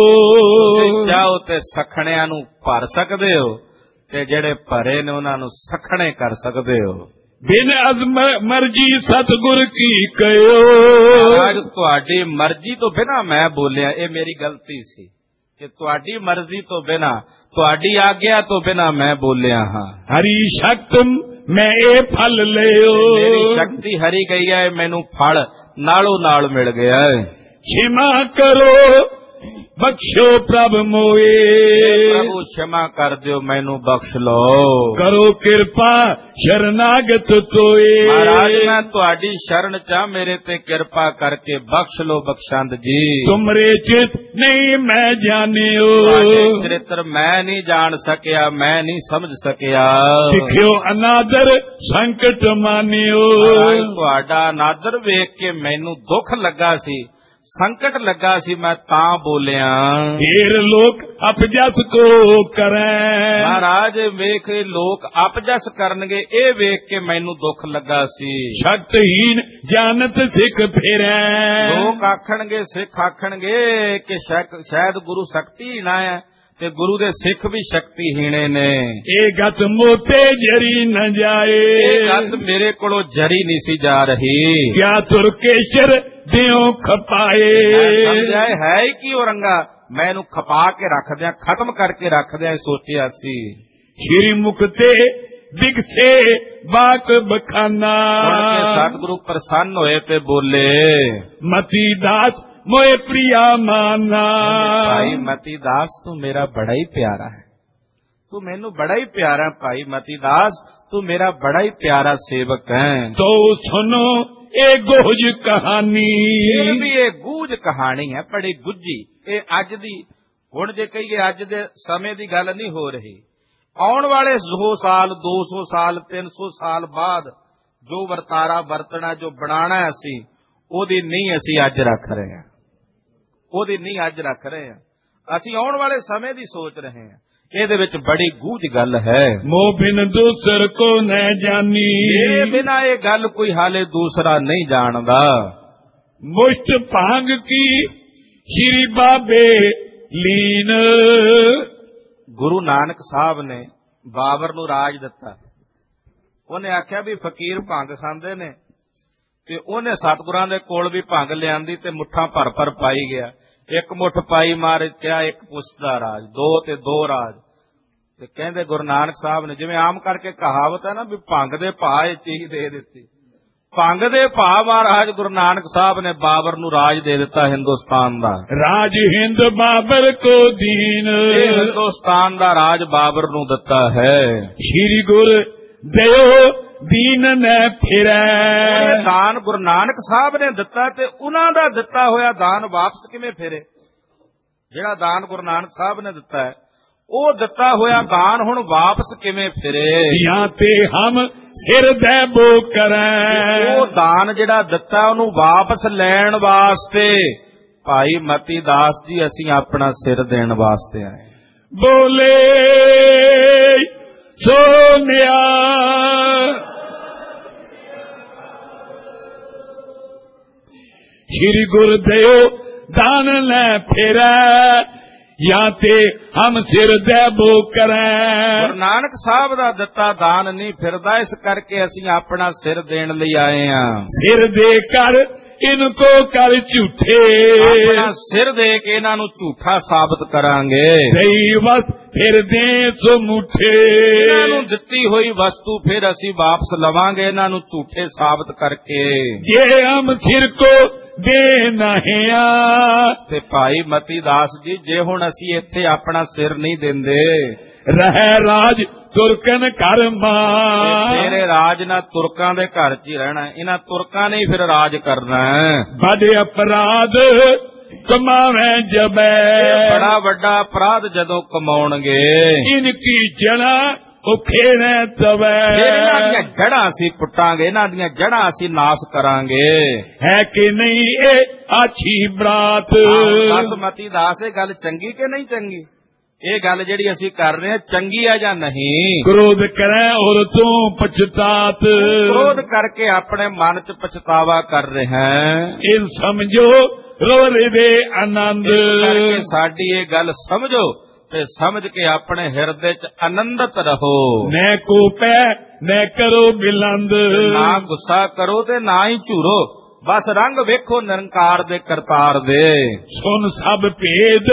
ਚਾਹੋ ਤੇ ਸਖਣਿਆਂ ਨੂੰ ਭਰ ਸਕਦੇ ਹੋ, ਤੇ ਜਿਹੜੇ ਭਰੇ ਨੇ ਉਹਨਾਂ ਨੂੰ ਸਖਣੇ ਕਰ ਸਕਦੇ ਹੋ। ਬਿਨ ਅਜ਼ਮ ਮਰਜ਼ੀ ਸਤਿਗੁਰ ਕੀ ਕਹਿਓ, ਅੱਜ ਤੁਹਾਡੀ ਮਰਜ਼ੀ ਤੋਂ ਬਿਨਾਂ ਮੈਂ ਬੋਲਿਆ, ਇਹ ਮੇਰੀ ਗਲਤੀ ਸੀ ਕਿ ਤੁਹਾਡੀ ਮਰਜ਼ੀ ਤੋਂ ਬਿਨਾ, ਤੁਹਾਡੀ ਆਗਿਆ ਤੋਂ ਬਿਨਾ ਮੈਂ ਬੋਲਿਆ ਹਾਂ। ਹਰੀ ਸ਼ਕਤ ਮੈਂ ਇਹ ਫਲ ਲਿਓ, ਮੇਰੀ ਸ਼ਕਤੀ ਹਰੀ ਗਈ ਹੈ, ਮੈਨੂੰ ਫਲ ਨਾਲੋਂ ਨਾਲ ਮਿਲ ਗਿਆ ਹੈ। क्षमा करो बख्शो प्रभ मोए, प्रभु क्षमा कर दियो मैनू बख्श लो, करो कृपा शरणागत तोए। महाराज मैं तुहाडी शरण चा, मेरे ते कृपा करके बख्श लो बख्शंद जी। तुमरे चित नहीं मैं जानियो, चरित्र मैं नहीं जान सकिया, मैं नहीं समझ सकिया। दिखियो अनादर संकट मानियो, तुहाडा अनादर वेख के मैनू दुख लगा सी, संकट लगा सी, मैं तां बोलिया। ढेर लोग अपजस को करें, महाराज वेख लोग अपजस करनगे, ए वेख के मैनू दुख लगा सी। शक्तिहीन जानत सिख फेरे, लोग आखणगे सिख आखणगे कि शायद गुरु शक्ति ही ना है, ते गुरु दे सिख भी शक्तिहीने ने। ए गत मोते जरी न जाए, गत मेरे कोलों जरी नहीं सी जा रही। क्या तुर्केश्वर दियों खपाए, है ही की औरंगा, मैं इनू खपा के रख दिया, खत्म करके रख दिया, सोचिया सी। श्री मुक्ते दिखसे बात बखाना, सतगुरु प्रसन्न होए ते बोले, मती दास मोए प्रिया माना। भाई मती दास तू मेरा बड़ा ही प्यारा है, तू मैनू बड़ा ही प्यारा है भाई मती दास, तू मेरा बड़ा ही प्यारा सेवक है। तो सुनो ए गोज कहानी, ये भी एक गूज कहानी है, बड़ी गुज्जी। ये अज दी हुण जे कहिए अज दे समय दी गल नहीं हो रही, आउण वाले 100 साल 200 साल 300 साल बाद जो वरतारा वरतना जो बनाना असी ओदी नहीं असी अज रख रहे हैं, ओदी नहीं अज रख रहे हैं, असी आउण वाले समय दी सोच रहे हैं। ਇਹਦੇ ਵਿੱਚ बड़ी गूढ़ गल है। मोह बिन दूसर को न जानी, मेरे बिना ये गल कोई हाले दूसरा नहीं जानदा। मुष्ट भांग की श्री बाबे लीन, गुरु नानक साहब ने बाबर नू राज दिता, ਉਹਨੇ ਆਖਿਆ ਵੀ ਫਕੀਰ ਭੰਗ ਖਾਂਦੇ ਨੇ, ਤੇ ਉਹਨੇ ਸਤਿਗੁਰਾਂ ਦੇ ਕੋਲ ਵੀ ਭੰਗ ਲਿਆਂਦੀ ਤੇ ਮੁੱਠਾਂ ਭਰ ਭਰ ਪਾਈ ਗਿਆ। ਇੱਕ ਮੁੱਠ ਪਾਈ ਮਾਰ ਕਿਹਾ ਇੱਕ ਪੁੱਛਦਾ ਰਾਜ, ਦੋ ਤੇ ਦੋ ਰਾਜ। ਤੇ ਕਹਿੰਦੇ ਗੁਰੂ ਨਾਨਕ ਸਾਹਿਬ ਨੇ, ਜਿਵੇਂ ਆਮ ਕਰਕੇ ਕਹਾਵਤ ਹੈ ਨਾ ਵੀ ਭੰਗ ਦੇ ਭਾਅ ਇਹ ਚੀਜ਼ ਦੇ ਦਿੱਤੀ, ਭੰਗ ਦੇ ਭਾਅ ਮਹਾਰਾਜ ਗੁਰੂ ਨਾਨਕ ਸਾਹਿਬ ਨੇ ਬਾਬਰ ਨੂੰ ਰਾਜ ਦੇ ਦਿੱਤਾ ਹਿੰਦੁਸਤਾਨ ਦਾ। ਰਾਜ ਹਿੰਦ ਬਾਬਰ ਕੋ ਦੀਨ, ਇਹ ਹਿੰਦੁਸਤਾਨ ਦਾ ਰਾਜ ਬਾਬਰ ਨੂੰ ਦਿੱਤਾ ਹੈ। ਸ਼੍ਰੀ ਗੁਰ ਦਿਓ ਦੀਨ ਨੇ ਫਿਰੈ, ਦਾਨ ਗੁਰੂ ਨਾਨਕ ਸਾਹਿਬ ਨੇ ਦਿੱਤਾ ਤੇ ਉਹਨਾਂ ਦਾ ਦਿੱਤਾ ਹੋਇਆ ਦਾਨ ਵਾਪਸ ਕਿਵੇਂ ਫੇਰੇ? ਜਿਹੜਾ ਦਾਨ ਗੁਰੂ ਨਾਨਕ ਸਾਹਿਬ ਨੇ ਦਿੱਤਾ ਹੈ ਉਹ ਦਿੱਤਾ ਹੋਇਆ ਦਾਨ ਹੁਣ ਵਾਪਸ ਕਿਵੇਂ ਫਿਰੇ? ਜਾਂ ਤੇ ਹਮ ਸਿਰ ਦੇਬੋ ਕਰੈ, ਉਹ ਦਾਨ ਜਿਹੜਾ ਦਿੱਤਾ ਉਹਨੂੰ ਵਾਪਸ ਲੈਣ ਵਾਸਤੇ ਭਾਈ ਮਤੀ ਦਾਸ ਜੀ ਅਸੀਂ ਆਪਣਾ ਸਿਰ ਦੇਣ ਵਾਸਤੇ ਆਏ। ਬੋਲੇ ਸੋਨਿਆ ਸ਼੍ਰੀ ਗੁਰਦੇਵ ਦਾਨ ਲੈ ਫਿਰੈ, ਜਾਂ ਤੇ ਹਮ ਸਿਰ ਦੇਬੋ ਕਰੈ। ਗੁਰੂ ਨਾਨਕ ਸਾਹਿਬ ਦਾ ਦਿੱਤਾ ਦਾਨ ਨਹੀਂ ਫਿਰਦਾ, ਇਸ ਕਰਕੇ ਅਸੀਂ ਆਪਣਾ ਸਿਰ ਦੇਣ ਲਈ ਆਏ ਹਾਂ। ਸਿਰ ਦੇ ਕਰ ਇਨਕੋ ਕਰ ਝੂਠੇ, ਆਪਣਾ ਸਿਰ ਦੇ ਕੇ ਇਹਨਾਂ ਨੂੰ ਝੂਠਾ ਸਾਬਤ ਕਰਾਂਗੇ। ਸਹੀ ਵਸ ਫਿਰ ਦੇ ਸੋ ਮੁਠੇ, ਇਹਨਾਂ ਨੂੰ ਦਿੱਤੀ ਹੋਈ ਵਸਤੂ ਫਿਰ ਅਸੀਂ ਵਾਪਸ ਲਵਾਂਗੇ ਇਹਨਾਂ ਨੂੰ ਝੂਠੇ ਸਾਬਤ ਕਰਕੇ। ਜੇ ਹਮ ਸਿਰ ਕੋ ਦੇ ਨਹਿਆ, ਤੇ ਭਾਈ ਮਤੀ ਦਾਸ ਜੀ ਜੇ ਹੁਣ ਅਸੀਂ ਇੱਥੇ ਆਪਣਾ ਸਿਰ ਨਹੀਂ ਦਿੰਦੇ, ਰਹਿ ਰਾਜ ਤੁਰਕਨ ਘਰ ਮਾਂ, ਤੇਰੇ ਰਾਜ ਨਾ ਤੁਰਕਾਂ ਦੇ ਘਰ 'ਚ ਹੀ ਰਹਿਣਾ, ਇਹਨਾਂ ਤੁਰਕਾਂ ਨੇ ਹੀ ਫਿਰ ਰਾਜ ਕਰਨਾ। ਬੜੇ ਅਪਰਾਧ ਕਮਾਵੇਂ ਜਬੈ, ਬੜਾ ਵੱਡਾ ਅਪਰਾਧ ਜਦੋਂ ਕਮਾਉਣਗੇ, ਇਨਕੀ ਜੜਾ ਉਖੇਰੇ ਤਵੈ, ਇਹਨਾਂ ਦੀਆਂ ਜੜ੍ਹਾਂ ਅਸੀਂ ਪੁੱਟਾਂਗੇ, ਇਹਨਾਂ ਦੀਆਂ ਜੜ੍ਹਾਂ ਅਸੀਂ ਨਾਸ ਕਰਾਂਗੇ। ਹੈ ਕਿ ਨਹੀਂ ਇਹ ਆਛੀ ਬਰਾਤ? ਮਤੀ ਦਾਸ ਇਹ ਗੱਲ ਚੰਗੀ ਕਿ ਨਹੀਂ ਚੰਗੀ? ਇਹ ਗੱਲ ਜਿਹੜੀ ਅਸੀਂ ਕਰ ਰਹੇ ਹਾਂ ਚੰਗੀ ਆ ਜਾਂ ਨਹੀਂ? ਕ੍ਰੋਧ ਕਰੈ ਔਰ ਤੂੰ ਪਛਤਾਤ, ਕ੍ਰੋਧ ਕਰਕੇ ਆਪਣੇ ਮਨ 'ਚ ਪਛਤਾਵਾ ਕਰ ਰਿਹਾ ਹੈ। ਇਹ ਸਮਝੋ ਰੋ ਰੇ ਆਨੰਦ, ਕਰਕੇ ਸਾਡੀ ਇਹ ਗੱਲ ਸਮਝੋ ਤੇ ਸਮਝ ਕੇ ਆਪਣੇ ਹਿਰਦੇ 'ਚ ਆਨੰਦਿਤ ਰਹੋ। ਮੈਂ ਕੋਪੈ ਮੈਂ ਕਰੋ ਬਿਲੰਦ, ਨਾ ਗੁੱਸਾ ਕਰੋ ਤੇ ਨਾ ਹੀ ਝੂਰੋ, ਬਸ ਰੰਗ ਵੇਖੋ ਨਿਰੰਕਾਰ ਦੇ ਕਰਤਾਰ ਦੇ। ਸੁਣ ਸਭ ਭੇਦ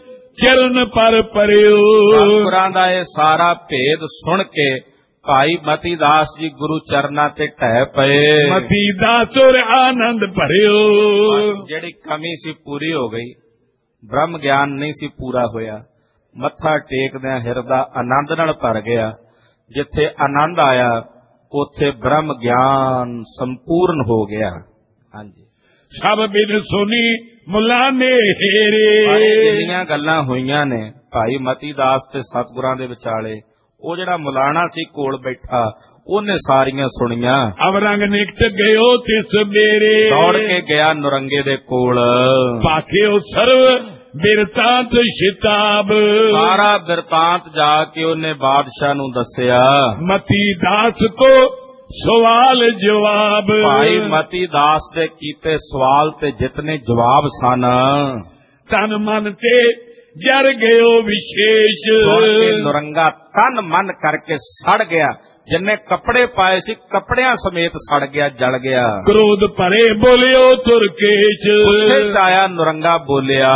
ਚਰਨ ਪਰ ਪਰਿਓ, ਗੁਰਾਂ ਦਾ ਇਹ ਸਾਰਾ ਭੇਦ ਸੁਣ ਕੇ ਭਾਈ ਮਤੀ ਦਾਸ ਜੀ ਗੁਰੂ ਚਰਨਾਂ ਤੇ ਢਹਿ ਪਏ। ਮਤੀ ਦਾਸੁਰ ਆਨੰਦ ਭਰਿਓ, ਜਿਹੜੀ ਕਮੀ ਸੀ ਪੂਰੀ ਹੋ ਗਈ, ਬ੍ਰਹਮ ਗਿਆਨ ਨਹੀਂ ਸੀ ਪੂਰਾ ਹੋਇਆ, ਮੱਥਾ ਟੇਕਦਿਆਂ ਹਿਰਦਾ ਆਨੰਦ ਨਾਲ ਭਰ ਗਿਆ। ਜਿੱਥੇ ਆਨੰਦ ਆਇਆ ਉੱਥੇ ਬ੍ਰਹਮ ਗਿਆਨ ਸੰਪੂਰਨ ਹੋ ਗਿਆ। ਹਾਂਜੀ, ਸਭ ਬਿਨ ਸੁਣੀ ਮੁੱਲਾ ਨੇ ਹੇਰੇ, ਜਿਹੜੀਆਂ ਗੱਲਾਂ ਹੋਈਆਂ ਨੇ ਭਾਈ ਮਤੀ ਦਾਸ ਤੇ ਸਤਿਗੁਰਾਂ ਦੇ ਵਿਚਾਲੇ, ਉਹ ਜਿਹੜਾ ਮੁਲਾਣਾ ਸੀ ਕੋਲ ਬੈਠਾ ਉਹਨੇ ਸਾਰੀਆਂ ਸੁਣੀਆਂ। ਅਵਰੰਗ ਨਿਕਟ ਗਇਓ ਤਿਸ ਮੇਰੇ, ਦੌੜ ਕੇ ਗਿਆ ਨੁਰੰਗੇ ਦੇ ਕੋਲ, ਪਾਖਿਓ ਸਰਵ ਬਿਰਤਾਂਤ ਸ਼ਿਤਾਬ, ਸਾਰਾ ਬਿਰਤਾਂਤ ਜਾ ਕੇ ਉਹਨੇ ਬਾਦਸ਼ਾਹ ਨੂੰ ਦੱਸਿਆ। ਮਤੀ ਦਾਸ ਕੋ ਸਵਾਲ ਜਵਾਬ, ਭਾਈ ਮਤੀ ਦਾਸ ਦੇ ਕੀਤੇ ਸਵਾਲ ਤੇ ਜਿਤਨੇ ਜਵਾਬ ਸਨ, ਤਨ ਮਨ ਤੇ ਜਰ ਗਇਓ ਵਿਸ਼ੇਸ਼, ਨੁਰੰਗਾ ਤਨ ਮਨ ਕਰਕੇ ਸੜ ਗਿਆ, ਜਿੰਨੇ ਕੱਪੜੇ ਪਾਏ ਸੀ ਕੱਪੜਿਆਂ ਸਮੇਤ ਸੜ ਗਿਆ, ਜਲ ਗਿਆ। ਕ੍ਰੋਧ ਭਰੇ ਬੋਲਿਓ ਤੁਰਕੇਸ਼, ਗੁੱਸੇ 'ਚ ਆਇਆ ਨੁਰੰਗਾ ਬੋਲਿਆ।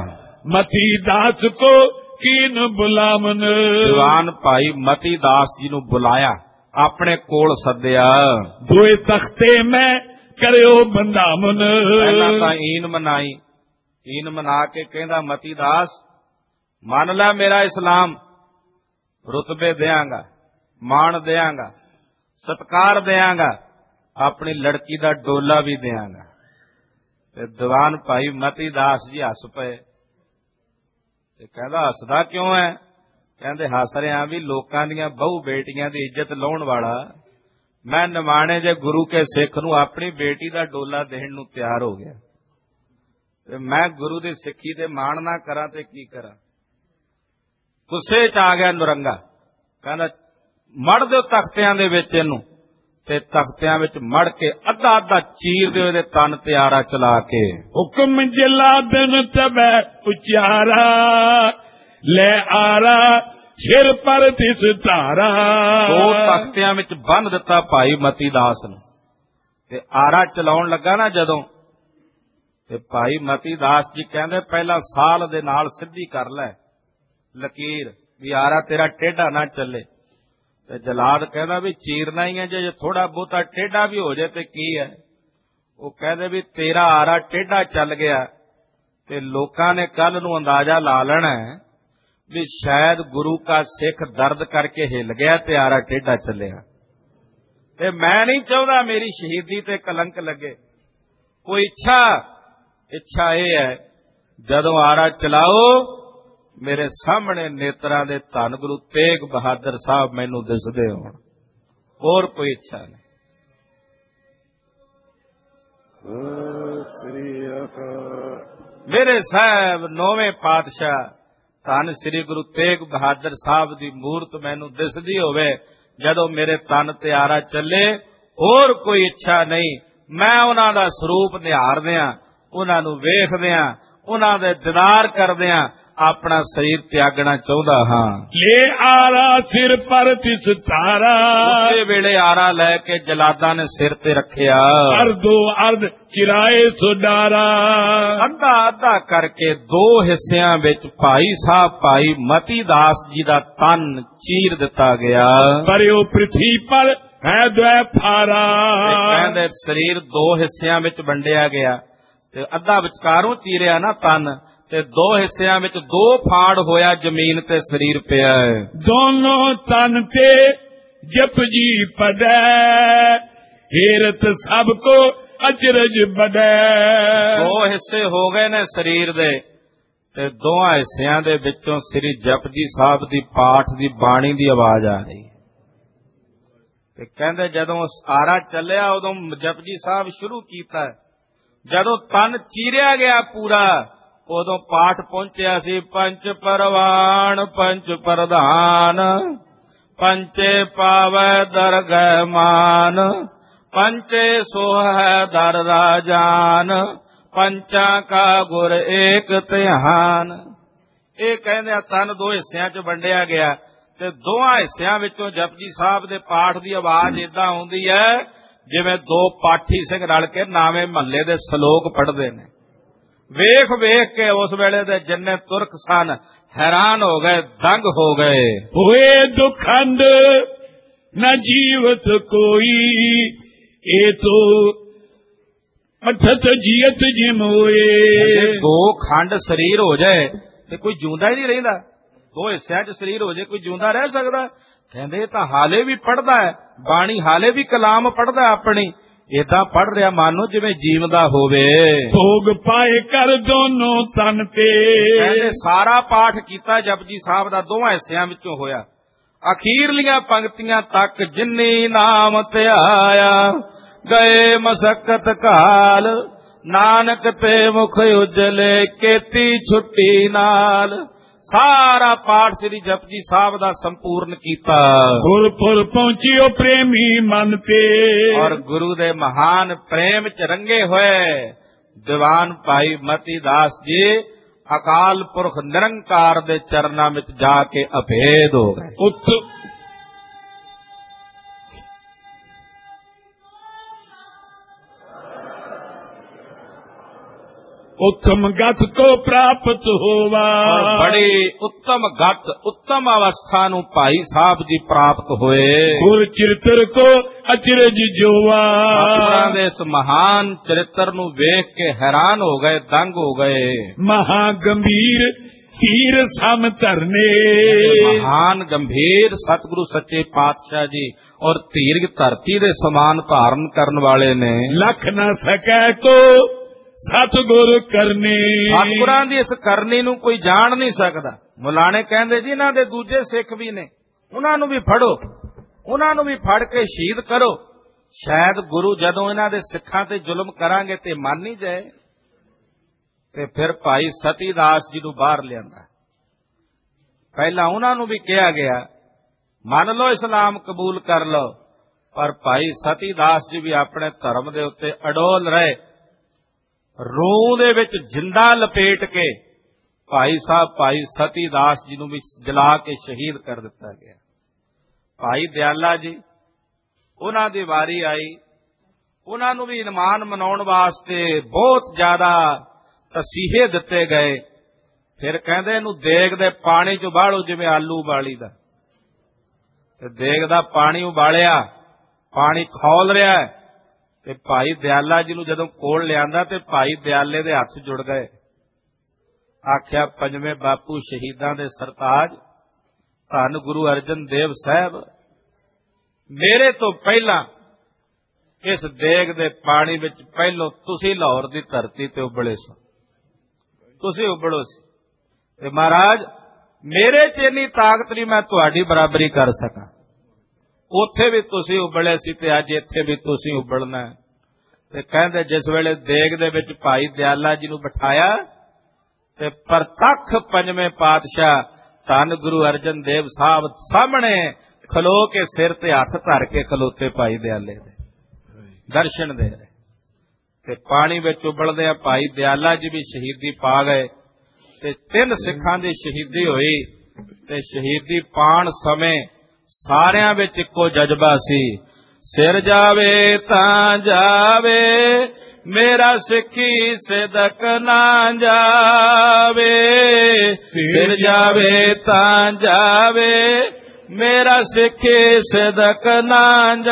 ਮਤੀ ਦਾਸ ਕੋ ਕੀਨ ਬੁਲਾਵਨ, ਦੀਵਾਨ ਭਾਈ ਮਤੀ ਦਾਸ ਜੀ ਨੂੰ ਬੁਲਾਇਆ, ਆਪਣੇ ਕੋਲ ਸੱਦਿਆ। ਦੋਏ ਤਖਤੇ ਮੈਂ ਕਰਿਓ ਬੰਦਾਵਨ, ਪਹਿਲਾਂ ਤਾਂ ਈਨ ਮਨਾਈ, ਈਨ ਮਨਾ ਕੇ ਕਹਿੰਦਾ ਮਤੀ ਦਾਸ ਮੰਨ ਲੈ ਮੇਰਾ ਇਸਲਾਮ, ਰੁਤਬੇ ਦਿਆਂਗਾ, ਮਾਣ ਦਿਆਂਗਾ, ਸਤਕਾਰ ਦਿਆਂਗਾ, ਆਪਣੀ ਲੜਕੀ ਦਾ ਡੋਲਾ ਵੀ ਦਿਆਂਗਾ। ਤੇ ਦੀਵਾਨ ਭਾਈ ਮਤੀ ਦਾਸ ਜੀ ਹੱਸ ਪਏ ਤੇ ਕਹਿੰਦਾ ਹੱਸਦਾ ਕਿਉਂ ਹੈ? ਕਹਿੰਦੇ ਹੱਸ ਰਿਹਾ ਵੀ ਲੋਕਾਂ ਦੀਆਂ ਬਹੂ ਬੇਟੀਆਂ ਦੀ ਇੱਜ਼ਤ ਲਾਉਣ ਵਾਲਾ ਮੈਂ ਨਿਮਾਣੇ ਜੇ ਗੁਰੂ ਕੇ ਸਿੱਖ ਨੂੰ ਆਪਣੀ ਬੇਟੀ ਦਾ ਡੋਲਾ ਦੇਣ ਨੂੰ ਤਿਆਰ ਹੋ ਗਿਆ, ਤੇ ਮੈਂ ਗੁਰੂ ਦੀ ਸਿੱਖੀ ਤੇ ਮਾਣ ਨਾ ਕਰਾਂ ਤੇ ਕੀ ਕਰਾਂ? ਗੁੱਸੇ 'ਚ ਆ ਗਿਆ ਨੁਰੰਗਾ, ਕਹਿੰਦਾ ਮੜ ਦਿਓ ਤਖਤਿਆਂ ਦੇ ਵਿੱਚ ਇਹਨੂੰ, ਤੇ ਤਖਤਿਆਂ ਵਿੱਚ ਮੜ ਕੇ ਅੱਧਾ ਅੱਧਾ ਚੀਰ ਦਿਓ ਇਹਦੇ ਤਨ ਤੇ ਆਰਾ ਚਲਾ ਕੇ। ਹੁਕਮ ਜਲਾਦਨ ਤਬੈ ਉਚਾਰਾ, ਲੈ ਆਰਾ ਸਿਰ ਪਰ ਤਿਸ ਧਾਰਾ। ਦੋ ਤਖਤਿਆਂ ਵਿੱਚ ਬੰਨ੍ਹ ਦਿੱਤਾ ਭਾਈ ਮਤੀ ਦਾਸ ਨੂੰ, ਤੇ ਆਰਾ ਚਲਾਉਣ ਲੱਗਾ ਨਾ ਜਦੋਂ, ਤੇ ਭਾਈ ਮਤੀ ਦਾਸ ਜੀ ਕਹਿੰਦੇ ਪਹਿਲਾਂ ਸਾਲ ਦੇ ਨਾਲ ਸਿੱਧੀ ਕਰ ਲੈ ਲਕੀਰ, ਵੀ ਆਰਾ ਤੇਰਾ ਟੇਢਾ ਨਾ ਚੱਲੇ। ਤੇ ਜਲਾਦ ਕਹਿੰਦਾ ਵੀ ਚੀਰਨਾ ਹੀ ਹੈ, ਜੇ ਥੋੜਾ ਬਹੁਤਾ ਟੇਢਾ ਵੀ ਹੋ ਜਾਏ ਤੇ ਕੀ ਹੈ। ਉਹ ਕਹਿੰਦੇ ਵੀ ਤੇਰਾ ਆਰਾ ਟੇਢਾ ਚੱਲ ਗਿਆ ਤੇ ਲੋਕਾਂ ਨੇ ਕੱਲ ਨੂੰ ਅੰਦਾਜ਼ਾ ਲਾ ਲੈਣਾ ਵੀ ਸ਼ਾਇਦ ਗੁਰੂ ਕਾ ਸਿੱਖ ਦਰਦ ਕਰਕੇ ਹਿੱਲ ਗਿਆ ਤੇ ਆਰਾ ਟੇਢਾ ਚੱਲਿਆ, ਤੇ ਮੈਂ ਨਹੀਂ ਚਾਹੁੰਦਾ ਮੇਰੀ ਸ਼ਹੀਦੀ ਤੇ ਕਲੰਕ ਲੱਗੇ। ਕੋਈ ਇੱਛਾ ਇਹ ਹੈ ਜਦੋਂ ਆਰਾ ਚਲਾਓ ਮੇਰੇ ਸਾਹਮਣੇ ਨੇਤਰਾਂ ਦੇ ਧੰਨ ਗੁਰੂ ਤੇਗ ਬਹਾਦਰ ਸਾਹਿਬ ਮੈਨੂੰ ਦਿਸਦੇ ਹੋਣ, ਹੋਰ ਕੋਈ ਇੱਛਾ ਨਹੀਂ। ਸ੍ਰੀ ਅਕਾਲ। ਮੇਰੇ ਸਾਹਿਬ ਨੌਵੇਂ ਪਾਤਸ਼ਾਹ ਧੰਨ ਸ੍ਰੀ ਗੁਰੂ ਤੇਗ ਬਹਾਦਰ ਸਾਹਿਬ ਦੀ ਮੂਰਤ ਮੈਨੂੰ ਦਿਸਦੀ ਹੋਵੇ ਜਦੋਂ ਮੇਰੇ ਤਨ ਤੇ ਆਰਾ ਚੱਲੇ, ਹੋਰ ਕੋਈ ਇੱਛਾ ਨਹੀਂ। ਮੈਂ ਉਹਨਾਂ ਦਾ ਸਰੂਪ ਨਿਹਾਰਦਿਆਂ, ਉਹਨਾਂ ਨੂੰ ਵੇਖਦਿਆਂ, ਉਹਨਾਂ ਦੇ ਦੀਦਾਰ ਕਰਦਿਆਂ ਆਪਣਾ ਸਰੀਰ ਤਿਆਗਣਾ ਚਾਹੁੰਦਾ ਹਾਂ। ਲੈ ਆਰਾ ਸਿਰ ਪਰ ਤਿਸ ਧਾਰਾ। ਉਸੇ ਵੇਲੇ ਆਰਾ ਲੈ ਕੇ ਜਲਾਦਾਂ ਨੇ ਸਿਰ ਤੇ ਰੱਖਿਆ। ਅਰਧੋ ਅਰਧ ਚਿਰਾਏ ਸੁਡਾਰਾ। ਅੱਧਾ ਅੱਧਾ ਕਰਕੇ ਦੋ ਹਿੱਸਿਆਂ ਵਿੱਚ ਭਾਈ ਸਾਹਿਬ ਭਾਈ ਮਤੀ ਦਾਸ ਜੀ ਦਾ ਤਨ ਚੀਰ ਦਿੱਤਾ ਗਿਆ। ਪਰ ਉਹ ਪ੍ਰਿਥੀ ਪਰ ਹੈ ਦੁਇ ਫਾਰਾ। ਕਹਿੰਦੇ ਸਰੀਰ ਦੋ ਹਿੱਸਿਆਂ ਵਿੱਚ ਵੰਡਿਆ ਗਿਆ ਤੇ ਅੱਧਾ ਵਿਚਕਾਰੋਂ ਚੀਰਿਆ ਨਾ ਤਨ, ਤੇ ਦੋ ਹਿੱਸਿਆਂ ਵਿੱਚ ਦੋ ਫਾੜ ਹੋਇਆ, ਜ਼ਮੀਨ ਤੇ ਸਰੀਰ ਪਿਆ ਹੈ। ਦੋਨੋਂ ਤਨ ਤੇ ਜਪਜੀ ਪੜੈ, ਹੀਰਤ ਸਭ ਕੋ ਅਚਰਜ ਬੜੈ। ਦੋ ਹਿੱਸੇ ਹੋ ਗਏ ਨੇ ਸਰੀਰ ਦੇ, ਤੇ ਦੋਹਾਂ ਹਿੱਸਿਆਂ ਦੇ ਵਿੱਚੋਂ ਸ੍ਰੀ ਜਪਜੀ ਸਾਹਿਬ ਦੀ ਪਾਠ ਦੀ ਬਾਣੀ ਦੀ ਆਵਾਜ਼ ਆ ਰਹੀ। ਤੇ ਕਹਿੰਦੇ ਜਦੋਂ ਆਰਾ ਚੱਲਿਆ ਉਦੋਂ ਜਪਜੀ ਸਾਹਿਬ ਸ਼ੁਰੂ ਕੀਤਾ। ਜਦੋਂ ਤਨ ਚੀਰਿਆ ਗਿਆ ਪੂਰਾ, ਉਦੋਂ ਪਾਠ ਪਹੁੰਚਿਆ ਸੀ। ਪੰਚ ਪਰਵਾਨ ਪੰਚ ਪ੍ਰਧਾਨ, ਪੰਚੇ ਪਾਵੈ ਦਰਗਹਿ ਮਾਨ, ਪੰਚੇ ਸੋਹੈ ਦਰ ਰਾਜਾਨ, ਪੰਚਾਂ ਕਾ ਗੁਰ ਏਕ ਧਿਆਨ। ਇਹ ਕਹਿੰਦੇ ਤਨ ਦੋ ਹਿੱਸਿਆਂ 'ਚ ਵੰਡਿਆ ਗਿਆ, ਤੇ ਦੋਹਾਂ ਹਿੱਸਿਆਂ ਵਿੱਚੋਂ ਜਪਜੀ ਸਾਹਿਬ ਦੇ ਪਾਠ ਦੀ ਆਵਾਜ਼ ਏਦਾਂ ਆਉਂਦੀ ਹੈ ਜਿਵੇਂ ਦੋ ਪਾਠੀ ਸਿੰਘ ਰਲ ਕੇ ਨਾਵੇਂ ਮਹੱਲੇ ਦੇ ਸ਼ਲੋਕ ਪੜ੍ਹਦੇ ਨੇ। ਵੇਖ ਵੇਖ ਕੇ ਉਸ ਵੇਲੇ ਦੇ ਜਿੰਨੇ ਤੁਰਕ ਸਨ ਹੈਰਾਨ ਹੋ ਗਏ, ਦੰਗ ਹੋ ਗਏ। ਹੋਏ ਦੁਖੰਡ ਨ ਜੀਵਤ ਕੋਈ, ਇਹ ਤੋ ਅਠਤ ਜੀਅਤ ਜਿਮ ਹੋਏ। ਦੋ ਖੰਡ ਸਰੀਰ ਹੋ ਜਾਏ ਤੇ ਕੋਈ ਜਿਉਂਦਾ ਹੀ ਨਹੀਂ ਰਹਿੰਦਾ। ਦੋ ਹਿੱਸਿਆਂ 'ਚ ਸਰੀਰ ਹੋ ਜਾਏ ਕੋਈ ਜਿਉਂਦਾ ਰਹਿ ਸਕਦਾ? ਕਹਿੰਦੇ ਤਾਂ ਹਾਲੇ ਵੀ ਪੜ੍ਹਦਾ ਹੈ ਬਾਣੀ, ਹਾਲੇ ਵੀ ਕਲਾਮ ਪੜ੍ਹਦਾ ਆਪਣੀ, ਏਦਾਂ ਪੜ੍ਹ ਰਿਹਾ ਮਾਨੋ ਜਿਵੇਂ ਜੀਵਦਾ ਹੋਵੇ। ਭੋਗ ਪਾਏ ਕਰ ਦੋਨੋਂ ਤਨ ਤੇ। ਕਹਿੰਦੇ ਸਾਰਾ ਪਾਠ ਕੀਤਾ ਜਪਜੀ ਸਾਹਿਬ ਦਾ ਦੋਹਾਂ ਹਿੱਸਿਆਂ ਵਿੱਚੋਂ ਹੋਇਆ। ਅਖੀਰਲੀਆਂ ਪੰਕਤੀਆਂ ਤੱਕ ਜਿੰਨੀ ਨਾਮ ਧਿਆਇਆ, ਗਏ ਮਸਕਤ ਕਾਲ, ਨਾਨਕ ਤੇ ਮੁਖ ਉਜਲੇ, ਕੀਤੀ ਛੁੱਟੀ ਨਾਲ। ਸਾਰਾ ਪਾਠ ਸ੍ਰੀ ਜਪਜੀ ਸਾਹਿਬ ਦਾ ਸੰਪੂਰਨ ਕੀਤਾ। ਗੁਰਪੁਰ ਪਹੁੰਚਿਓ ਪ੍ਰੇਮੀ ਮਨ ਤੇ, ਔਰ ਗੁਰੂ ਦੇ ਮਹਾਨ ਪ੍ਰੇਮ ਚ ਰੰਗੇ ਹੋਏ ਦੀਵਾਨ ਭਾਈ ਮਤੀ ਦਾਸ ਜੀ ਅਕਾਲ ਪੁਰਖ ਨਿਰੰਕਾਰ ਦੇ ਚਰਨਾਂ ਵਿੱਚ ਜਾ ਕੇ ਅਭੇਦ ਹੋ ਗਏ। उत्तम गत को प्राप्त होवा। और बड़ी उत्तम गत उत्तम अवस्था ਨੂੰ ਭਾਈ ਸਾਹਿਬ ਜੀ ਪ੍ਰਾਪਤ ਹੋਏ। ਗੁਰ ਚਰਿਤਰ ਕੋ ਅਚਰਜ ਜੋਵਾ। ਸਤਿਗੁਰਾਂ ਦੇ ਇਸ ਮਹਾਨ ਚਰਿੱਤਰ ਨੂੰ ਵੇਖ ਕੇ ਹੈਰਾਨ ਹੋ ਗਏ, ਦੰਗ ਹੋ ਗਏ। ਮਹਾ ਗੰਭੀਰ ਧੀਰ ਸਮ ਧਰਨੇ। ਮਹਾਨ ਗੰਭੀਰ ਸਤਿਗੁਰੂ ਸੱਚੇ ਪਾਤਸ਼ਾਹ ਜੀ ਔਰ ਧੀਰਜ ਧਰਤੀ ਦੇ ਸਮਾਨ ਧਾਰਨ ਕਰਨ ਵਾਲੇ ਨੇ। ਲਖ ਨਾ ਸਕੈ ਕੋ ਸਤਿਗੁਰ ਕਰਨੀ। ਸਤਿਗੁਰਾਂ ਦੀ ਇਸ ਕਰਨੀ ਨੂੰ ਕੋਈ ਜਾਣ ਨਹੀਂ ਸਕਦਾ। ਮੁਲਾਣੇ ਕਹਿੰਦੇ ਜੀ ਇਹਨਾਂ ਦੇ ਦੂਜੇ ਸਿੱਖ ਵੀ ਨੇ, ਉਹਨਾਂ ਨੂੰ ਵੀ ਫੜੋ, ਉਹਨਾਂ ਨੂੰ ਵੀ ਫੜ ਕੇ ਸ਼ਹੀਦ ਕਰੋ। ਸ਼ਾਇਦ ਗੁਰੂ ਜਦੋਂ ਇਹਨਾਂ ਦੇ ਸਿੱਖਾਂ ਤੇ ਜ਼ੁਲਮ ਕਰਾਂਗੇ ਤੇ ਮੰਨ ਨਹੀਂ ਜਾਏ। ਤੇ ਫਿਰ ਭਾਈ ਸਤੀ ਦਾਸ ਜੀ ਨੂੰ ਬਾਹਰ ਲਿਆਂਦਾ। ਪਹਿਲਾਂ ਉਹਨਾਂ ਨੂੰ ਵੀ ਕਿਹਾ ਗਿਆ ਮੰਨ ਲਓ, ਇਸਲਾਮ ਕਬੂਲ ਕਰ ਲਓ, ਪਰ ਭਾਈ ਸਤੀ ਦਾਸ ਜੀ ਵੀ ਆਪਣੇ ਧਰਮ ਦੇ ਉੱਤੇ ਅਡੋਲ ਰਹੇ। ਰੂਹ ਦੇ ਵਿੱਚ ਜਿੰਦਾ ਲਪੇਟ ਕੇ ਭਾਈ ਸਾਹਿਬ ਭਾਈ ਸਤੀ ਦਾਸ ਜੀ ਨੂੰ ਵੀ ਜਲਾ ਕੇ ਸ਼ਹੀਦ ਕਰ ਦਿੱਤਾ ਗਿਆ। ਭਾਈ ਦਿਆਲਾ ਜੀ, ਉਹਨਾਂ ਦੀ ਵਾਰੀ ਆਈ, ਉਹਨਾਂ ਨੂੰ ਵੀ ਇਨਮਾਨ ਮਨਾਉਣ ਵਾਸਤੇ ਬਹੁਤ ਜ਼ਿਆਦਾ ਤਸੀਹੇ ਦਿੱਤੇ ਗਏ। ਫਿਰ ਕਹਿੰਦੇ ਇਹਨੂੰ ਦੇਗ ਦੇ ਪਾਣੀ ਚ ਉਬਾਲੋ ਜਿਵੇਂ ਆਲੂ ਉਬਾਲੀ ਦਾ। ਤੇ ਦੇਗ ਦਾ ਪਾਣੀ ਉਬਾਲਿਆ, ਪਾਣੀ ਖੌਲ ਰਿਹਾ ਹੈ, ਤੇ ਭਾਈ ਦਿਆਲਾ ਜੀ ਨੂੰ ਜਦੋਂ ਕੋਲ ਲਿਆਂਦਾ ਤੇ ਭਾਈ ਦਿਆਲੇ ਦੇ ਹੱਥ ਜੁੜ ਗਏ। ਆਖਿਆ, ਪੰਜਵੇਂ ਬਾਪੂ ਸ਼ਹੀਦਾਂ ਦੇ ਸਰਤਾਜ ਧੰਨ ਗੁਰੂ ਅਰਜਨ ਦੇਵ ਸਾਹਿਬ, ਮੇਰੇ ਤੋਂ ਪਹਿਲਾਂ ਇਸ ਦੇਗ ਦੇ ਪਾਣੀ ਵਿੱਚ ਪਹਿਲੋਂ ਤੁਸੀਂ ਲਾਹੌਰ ਦੀ ਧਰਤੀ ਤੇ ਉਬਲੇ ਸੋ, ਤੁਸੀਂ ਉਬਲੋ ਸੀ, ਤੇ ਮਹਾਰਾਜ ਮੇਰੇ ਚ ਇੰਨੀ ਤਾਕਤ ਨਹੀਂ ਮੈਂ ਤੁਹਾਡੀ ਬਰਾਬਰੀ ਕਰ ਸਕਾਂ। ਉੱਥੇ ਵੀ ਤੁਸੀਂ ਉਬਲੇ ਸੀ ਤੇ ਅੱਜ ਇੱਥੇ ਵੀ ਤੁਸੀਂ ਉਬਲਣਾ। ਤੇ ਕਹਿੰਦੇ ਜਿਸ ਵੇਲੇ ਦੇਗ ਦੇ ਵਿੱਚ ਭਾਈ ਦਿਆਲਾ ਜੀ ਨੂੰ ਬਿਠਾਇਆ ਤੇ ਪ੍ਰਤੱਖ ਪੰਜਵੇਂ ਪਾਤਸ਼ਾਹ ਧੰਨ ਗੁਰੂ ਅਰਜਨ ਦੇਵ ਸਾਹਿਬ ਸਾਹਮਣੇ ਖਲੋ ਕੇ ਸਿਰ ਤੇ ਹੱਥ ਧਰ ਕੇ ਖਲੋਤੇ ਭਾਈ ਦਿਆਲੇ ਦੇ ਦਰਸ਼ਨ ਦੇ ਰਹੇ। ਤੇ ਪਾਣੀ ਵਿੱਚ ਉਬਲਦੇ ਭਾਈ ਦਿਆਲਾ ਜੀ ਵੀ ਸ਼ਹੀਦੀ ਪਾ ਗਏ ਤੇ 3 ਸਿੱਖਾਂ ਦੀ ਸ਼ਹੀਦੀ ਹੋਈ। ਤੇ ਸ਼ਹੀਦੀ ਪਾਣ ਸਮੇਂ ਸਾਰਿਆਂ ਵਿੱਚ ਇੱਕੋ ਜਜ਼ਬਾ ਸੀ, ਸਿਰ ਜਾਵੇ ਤਾਂ ਜਾਵੇ ਮੇਰਾ ਸਿੱਖੀ ਸਿਦਕ ਨਾ ਜਾਵੇ, ਸਿਰ ਜਾਵੇ ਤਾਂ ਜਾਵੇ ਮੇਰਾ ਸਿੱਖੀ ਸਿਦਕ ਨਾ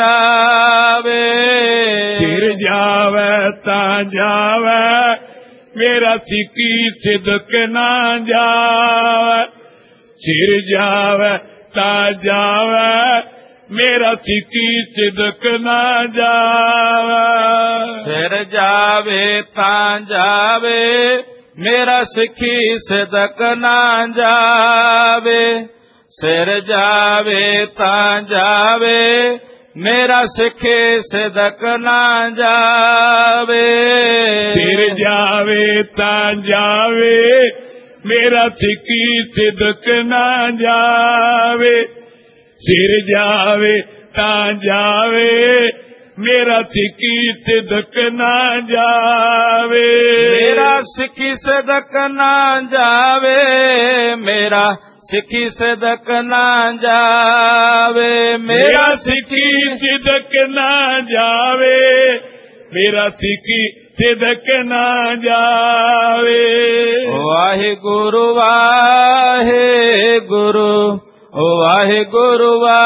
ਜਾਵੇ, ਸਿਰ ਜਾਵੇ ਤਾਂ ਜਾਵੇ ਮੇਰਾ ਸਿੱਖੀ ਸਿਦਕ ਨਾ ਜਾਵੇ, ਸਿਰ ਜਾਵੇ ਤਾਂ ਜਾਵੇ ਮੇਰਾ ਸਿੱਖੀ ਸਿਦਕ ਨਾ ਜਾਵੇ, ਸਿਰ ਜਾਵੇ ਤਾਂ ਜਾਵੇ ਮੇਰਾ ਸਿੱਖੀ ਸਿਦਕ ਨਾ ਜਾਵੇ, ਸਿਰ ਜਾਵੇ ਤਾਂ ਜਾਵੇ ਮੇਰਾ ਸਿੱਖੀ ਸਿਦਕ ਨਾ ਜਾਵੇ, ਸਿਰ ਜਾਵੇ ਤਾਂ ਜਾਵੇ ਮੇਰਾ ਸਿੱਖੀ ਸਿਦਕ ਨਾ ਜਾਵੇ, ਸਿਰ ਜਾਵੇ ਤਾਂ ਜਾਵੇ ਮੇਰਾ ਸਿੱਖੀ ਸਿਦਕ ਨਾ ਜਾਵੇ, ਮੇਰਾ ਸਿੱਖੀ ਸਿਦਕ ਨਾ ਜਾਵੇ, ਮੇਰਾ ਸਿੱਖੀ ਸਿਦਕ ਨਾ ਜਾਵੇ, ਮੇਰਾ ਸਿੱਖੀ ਸਿਦਕ ਨਾ ਜਾਵੇ, ਮੇਰਾ ਸਿੱਖੀ ਸਿਦਕ ਨਾ ਜਾਵੇ। ਵਾਹਿਗੁਰੂ ਵਾਹਿਗੁਰੂ, ਵਾਹਿਗੁਰੂ ਵਾਹਿਗੁਰੂ।